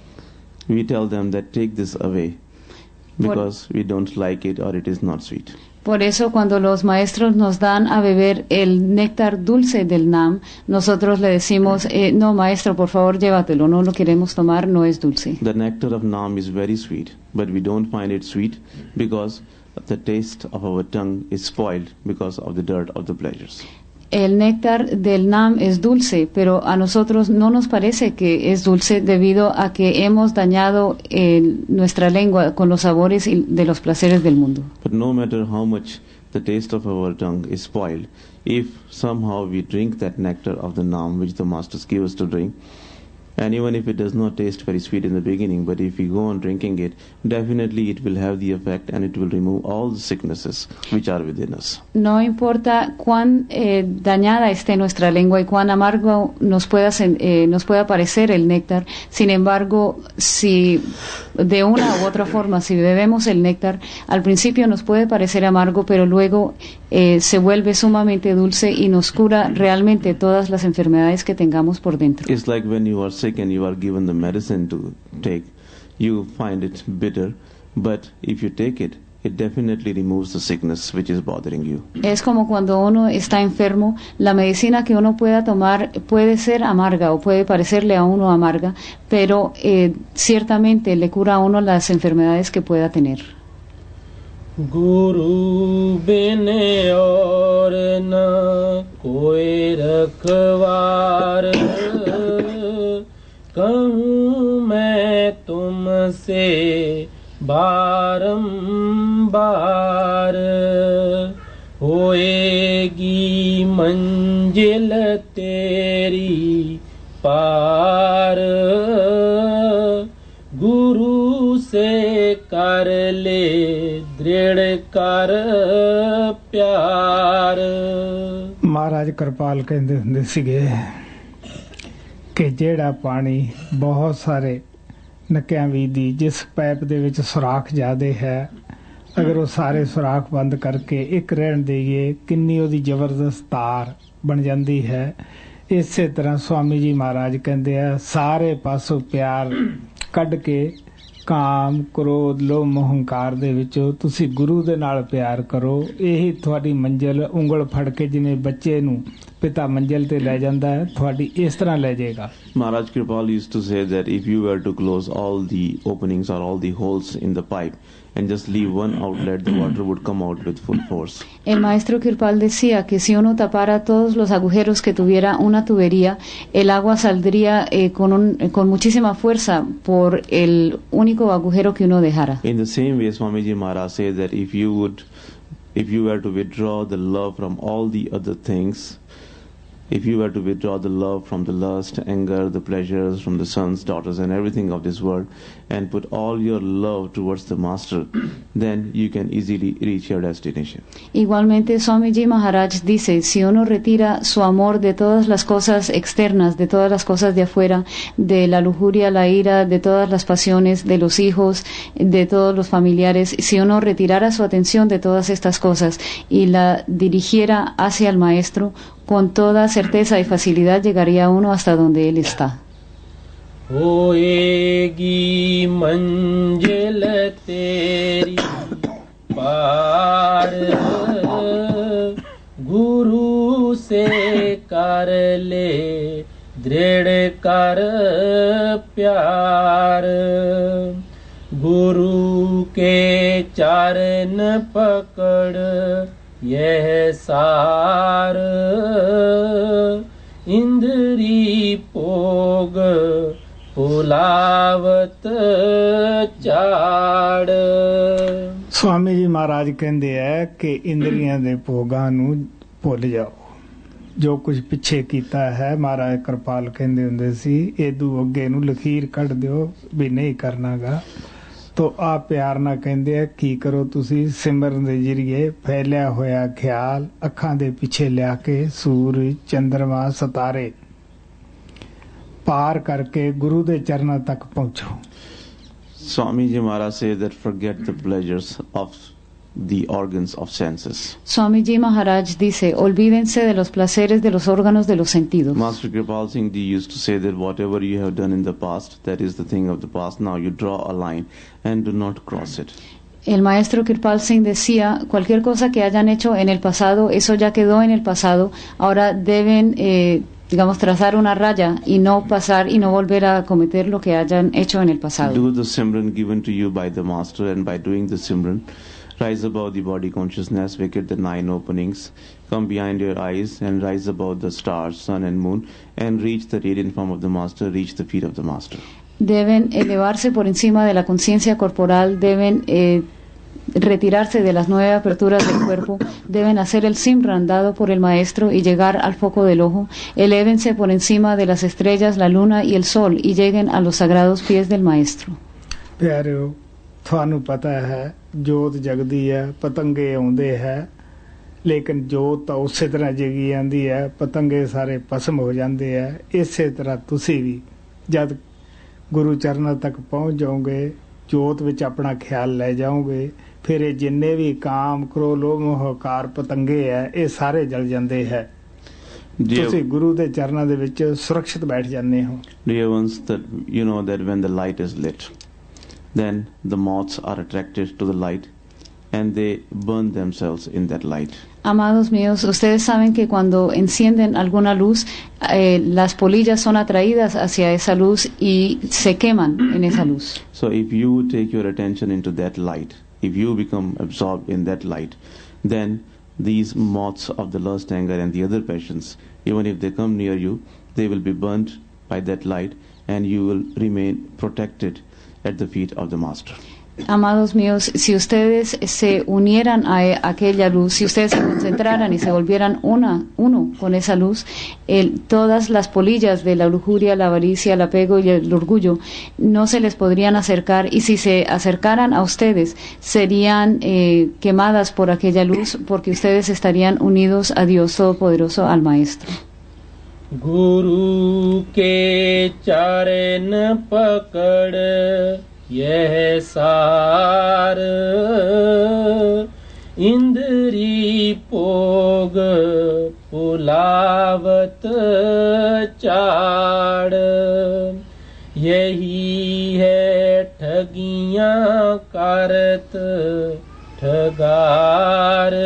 we tell them that take this away because we don't like it or it is not sweet. Por eso cuando los maestros nos dan a beber el néctar dulce del Nam, nosotros le decimos, no maestro, por favor llévatelo, no lo queremos tomar, no es dulce. The nectar of Nam is very sweet, but we don't find it sweet because the taste of our tongue is spoiled because of the dirt of the pleasures. El néctar del Nam es dulce, pero a nosotros no nos parece que es dulce debido a que hemos dañado nuestra lengua con los sabores de los placeres del mundo. But no matter how much the taste of our tongue is spoiled, if somehow we drink that nectar of the Nam which the masters give us to drink, and even if it does not taste very sweet in the beginning, but if we go on drinking it, definitely it will have the effect and it will remove all the sicknesses which are within us. No importa cuán dañada esté nuestra lengua y cuán amargo nos pueda parecer el néctar, sin embargo, si de una u otra forma, si bebemos el néctar, al principio nos puede parecer amargo, pero luego se vuelve sumamente dulce y nos cura realmente todas las enfermedades que tengamos por dentro. It's like when you are sick and you are given the medicine to take, you find it bitter, but if you take it, it definitely removes the sickness which is bothering you. Es como cuando uno está enfermo, la medicina que uno pueda tomar puede ser amarga o puede parecerle a uno amarga, pero ciertamente le cura a uno las enfermedades que pueda tener. गुरु बिन और न कोई रखवार, कहूँ मैं तुमसे बारंबार, होएगी मंजिल तेरी पार, गुरु से कर ले दृढ़ कर प्यार। ਮਹਾਰਾਜ ਕਿਰਪਾਲ ਕਹਿੰਦੇ ਹੁੰਦੇ ਸੀਗੇ ਕਿ ਜਿਹੜਾ ਪਾਣੀ ਬਹੁਤ ਸਾਰੇ ਨੱਕਿਆਂ ਦੀ ਜਿਸ ਪਾਈਪ ਦੇ ਵਿੱਚ ਸੁਰਾਖ ਜ਼ਿਆਦੇ ਹੈ, ਅਗਰ ਉਹ ਸਾਰੇ ਸੁਰਾਖ ਬੰਦ ਕਰਕੇ ਇੱਕ ਰਹਿਣ ਦੇਈਏ, ਕਿੰਨੀ ਉਹਦੀ ਜ਼ਬਰਦਸਤ ਤਾਰ ਬਣ ਜਾਂਦੀ ਹੈ। ਇਸੇ ਤਰ੍ਹਾਂ ਸਵਾਮੀ ਜੀ ਮਹਾਰਾਜ ਕਹਿੰਦੇ ਆ, ਸਾਰੇ ਪਾਸੋਂ ਪਿਆਰ ਕੱਢ ਕੇ ਕਾਮ, ਕ੍ਰੋਧ, ਲੋਭ, ਮੋਹ, ਹੰਕਾਰ ਦੇ ਵਿੱਚੋਂ ਤੁਸੀਂ ਗੁਰੂ ਦੇ ਨਾਲ ਪਿਆਰ ਕਰੋ। ਇਹੀ ਤੁਹਾਡੀ ਮੰਜ਼ਿਲ, ਉਂਗਲ ਫੜ ਕੇ ਜਿਵੇਂ ਬੱਚੇ ਨੂੰ ਪਿਤਾ ਮੰਜ਼ਿਲ ਤੇ ਲੈ ਜਾਂਦਾ ਹੈ, ਤੁਹਾਡੀ ਇਸ ਤਰ੍ਹਾਂ ਲੈ ਜਾਏਗਾ। Maharaj Kripal used to say that if you were to close all the openings or all the holes in the pipe and just leave one outlet, the water would come out with full force. El maestro Kirpal decía que si uno tapara todos los agujeros que tuviera una tubería, el agua saldría con muchísima fuerza por el único agujero que uno dejara. In the same way, Swamiji Maharaj says that if you were to withdraw the love from all the other things, if you were to withdraw the love from the lust, anger, the pleasures, from the sons, daughters and everything of this world, and put all your love towards the master, then you can easily reach your destination. Igualmente Swamiji Maharaj dice, si uno retira su amor de todas las cosas externas, de todas las cosas de afuera, de la lujuria, la ira, de todas las pasiones, de los hijos, de todos los familiares, si uno retirara su atención de todas estas cosas y la dirigiera hacia el maestro, con toda certeza y facilidad llegaría uno hasta donde él está. होएगी मंजिल तेरी पार, गुरु से कर ले दृढ़ कर प्यार गुरु के चरण पकड़ यह सार इंद्री पोग पुलावत चाड़। स्वामी जी महाराज कहते हैं कि इंद्रियां दे भोगां नू भुल जाओ, जो कुछ पिछे कीता है। महाराज कृपाल कहते हुंदे सी एदू अगे नू लकीर कढ़ दिओ भी नहीं करनागा। तो आ प्यार ना कहते हैं की करो तुसी सिमरन दे जरिए फैलिया होया ख्याल अखां दे पिछे लिया के सूरज चंद्रमा सितारे पार करके गुरु दे चरणों तक पहुंचो। Swami Ji Maharaj says that forget the pleasures of the organs of senses. Swami Ji Maharaj dice, olvídense de los placeres de los órganos de los sentidos. Master Kripal Singh Ji used to say that whatever you have done in the past, that is the thing of the past. Now you draw a line and do not cross it. El maestro Kirpal Singh decía, cualquier cosa que hayan hecho en el pasado, eso ya quedó en el pasado. Ahora deben, digamos, trazar una raya y no pasar y no volver a cometer lo que hayan hecho en el pasado. Do the Simran given to you by the Master, and by doing the Simran, rise above the body consciousness, vacate the 9 openings, come behind your eyes and rise above the stars, sun and moon, and reach the radiant form of the Master, reach the feet of the Master. Deben elevarse por encima de la conciencia corporal, deben retirarse de las 9 aperturas del cuerpo, deben hacer el Simran dado por el maestro y llegar al foco del ojo, elévense por encima de las estrellas, la luna y el sol y lleguen a los sagrados pies del maestro. प्यारियो, थानू पता है जोत जगदी है, पतंगे आउंदे है, लेकिन जोत तो उसे तरह जगी आंदी है, पतंगे सारे भस्म हो जाते हैं। इसे तरह तुसी भी जब गुरु चरणों तक पहुंच जाओगे, जोत विच अपना ख्याल ले जाओगे, फिर ये जिन्ने भी काम क्रोध लोभ मोह कार पतंगे है ये सारे जल जाते हैं। तुसी गुरु दे चरणों दे विच सुरक्षित बैठ जाते हो। Dear ones, that you know that when the light is lit, then the moths are attracted to the light and they burn themselves in that light. Amados míos, ustedes saben que cuando encienden alguna luz, las polillas son atraídas hacia esa luz y se queman en esa luz. So if you take your attention into that light, if you become absorbed in that light, then these moths of the lust, anger and the other passions, even if they come near you, they will be burnt by that light and you will remain protected at the feet of the Master. Amados míos, si ustedes se unieran a aquella luz, si ustedes se concentraran y se volvieran uno con esa luz, todas las polillas de la lujuria, la avaricia, el apego y el orgullo no se les podrían acercar, y si se acercaran a ustedes serían quemadas por aquella luz, porque ustedes estarían unidos a Dios Todopoderoso, al Maestro. Guru ke charan pakad यह सार इंद्री पोग पुलावत चाड़ यही है ठगियां करत ठगार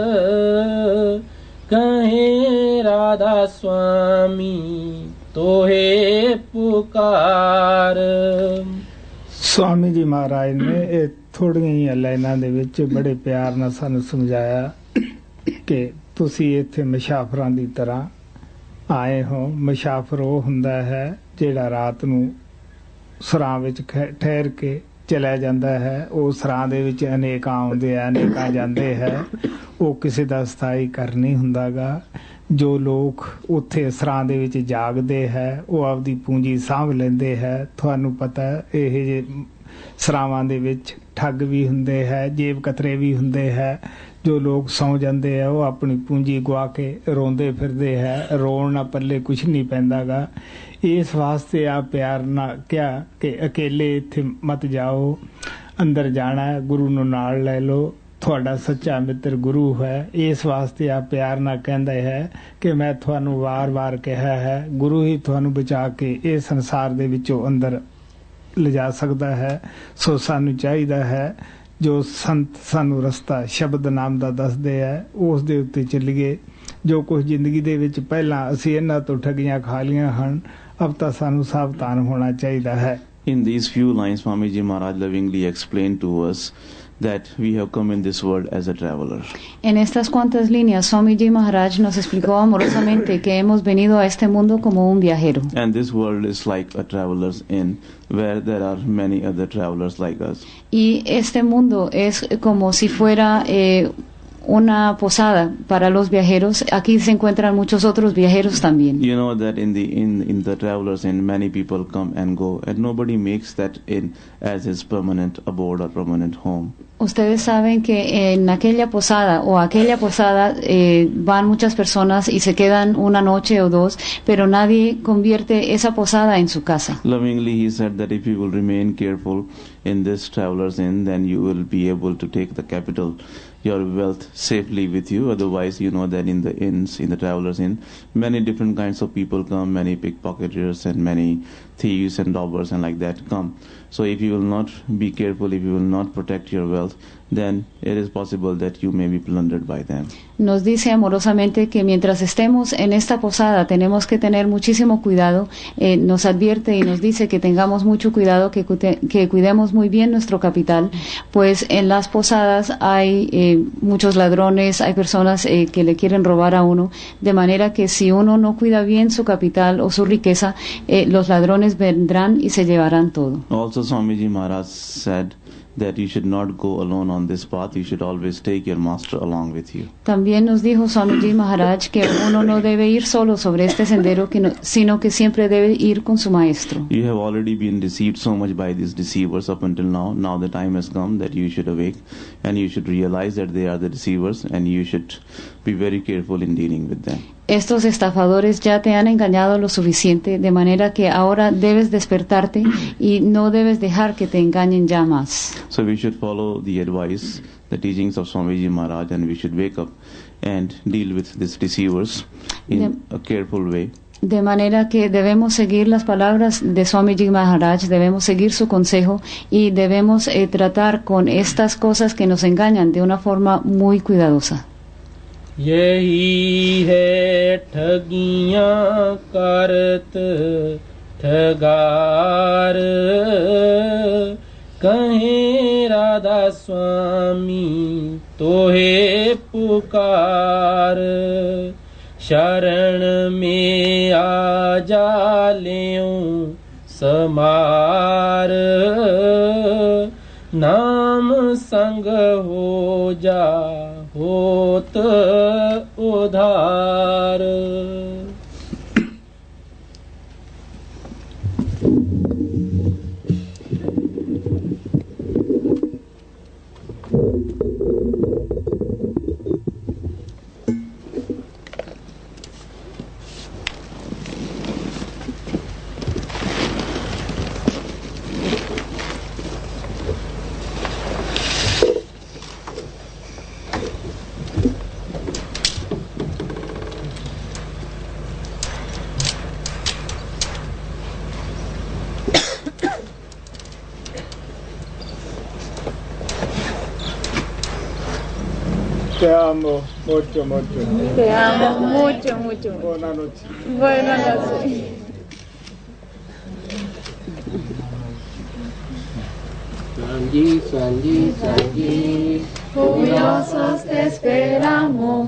कहे राधा स्वामी तोहे पुकार। स्वामी जी महाराज ने ये थोड़िया लाइनां दे विच बड़े प्यार नाल सानू समझाया कि तुसी इत्थे मुसाफरां दी तरह आए हो। मुसाफर वो हुंदा है जिहड़ा रात नू सरां विच ठहर के चला जांदा है। वो सरां दे विच अनेकां आउंदे आ अनेकां जांदे है, वो किसी दा स्थाई घर नहीं हुंदागा। जो लोग उत्थे सरां दे विच जागदे है वो आपदी पूंजी सांभ लेंदे है। तुहानू पता है इह जे सरावां दे विच ठग भी हुंदे है, जेब कतरे भी हुंदे है। जो लोग सौ जांदे है वो अपनी पूंजी गवा के रोंदे फिरदे है, रोण ना पल्ले कुछ नहीं पैंदागा। इस वास्ते आ प्यार ना क्या कि अकेले इत्थे मत जाओ, अंदर जाना है गुरु नू नाल लै लो, ਤੁਹਾਡਾ सच्चा मित्र गुरु है। इस वास्ते आ प्यार ना कहंदा है कि मैं ਤੁਹਾਨੂੰ ਵਾਰ-ਵਾਰ ਕਿਹਾ है, गुरु ही ਤੁਹਾਨੂੰ ਬਚਾ ਕੇ ਇਹ ਸੰਸਾਰ ਦੇ ਵਿੱਚੋਂ ਅੰਦਰ ਲਿਜਾ ਸਕਦਾ है। सो सानू चाहिदा है ਜੋ ਸੰਤ ਸਾਨੂੰ ਰਸਤਾ ਸ਼ਬਦ ਨਾਮ ਦਾ ਦੱਸਦੇ ਆ ਉਸ ਦੇ ਉੱਤੇ ਚੱਲੀਏ। ਜੋ ਕੁਝ ਜ਼ਿੰਦਗੀ ਦੇ ਵਿੱਚ ਪਹਿਲਾਂ ਅਸੀਂ ਇਹਨਾਂ ਤੋਂ ਠੱਗੀਆਂ ਖਾ ਲਈਆਂ ਹਨ, ਅਬ ਤਾਂ ਸਾਨੂੰ ਸਾਵਧਾਨ ਹੋਣਾ ਚਾਹੀਦਾ ਹੈ। In these few lines, Swamiji Maharaj lovingly explained to us that we have come in this world as a traveler. En estas cuantas líneas, Swamiji Maharaj nos explicó amorosamente que hemos venido a este mundo como un viajero. And this world is like a traveler's inn, where there are many other travelers like us. Y este mundo es como si fuera una posada para los viajeros. Aquí se encuentran muchos otros viajeros también. You know that in the travelers inn, many people come and go, and nobody makes that inn as his permanent abode or permanent home. Ustedes saben que en aquella posada van muchas personas y se quedan una noche o dos, pero nadie convierte esa posada en su casa. Lovingly he said that if you will remain careful in this travelers inn, then you will be able to take the capital, your wealth safely with you. Otherwise, you know that in the inns, in the travelers inn, many different kinds of people come, many pickpocketers and many thieves and robbers and like that come. So if you will not be careful, if you will not protect your wealth, then it is possible that you may be plundered by them. Nos dice amorosamente que mientras estemos en esta posada tenemos que tener muchísimo cuidado. Nos advierte y nos dice que tengamos mucho cuidado, que cuidemos muy bien nuestro capital, pues en las posadas hay muchos ladrones, hay personas que le quieren robar a uno, de manera que si uno no cuida bien su capital o su riqueza, los ladrones vendrán y se llevarán todo. Also, Swamiji Maharaj said that you should not go alone on this path, you should always take your master along with you. También nos dijo Swamiji Maharaj que uno no debe ir solo sobre este sendero, sino que siempre debe ir con su maestro. You have already been deceived so much by these deceivers up until now. Now the time has come that you should awake and you should realize that they are the deceivers and you should be very careful in dealing with them. Estos estafadores ya te han engañado lo suficiente, de manera que ahora debes despertarte y no debes dejar que te engañen ya más. So we should follow the advice, the teachings of Swamiji Maharaj, and we should wake up and deal with these deceivers in a careful way. De manera que debemos seguir las palabras de Swamiji Maharaj, debemos seguir su consejo y debemos tratar con estas cosas que nos engañan de una forma muy cuidadosa. यही है ठगियां करत ठगार, कहे राधा स्वामी तोहे पुकार, शरण में आ जा लेऊं समार, नाम संग हो जा होत उधार। Te amo mucho, mucho. Te amo mucho, mucho. Buenas noches. Buenas noches. Sanji, Sanji, Sanji, Orgullosos te esperamos.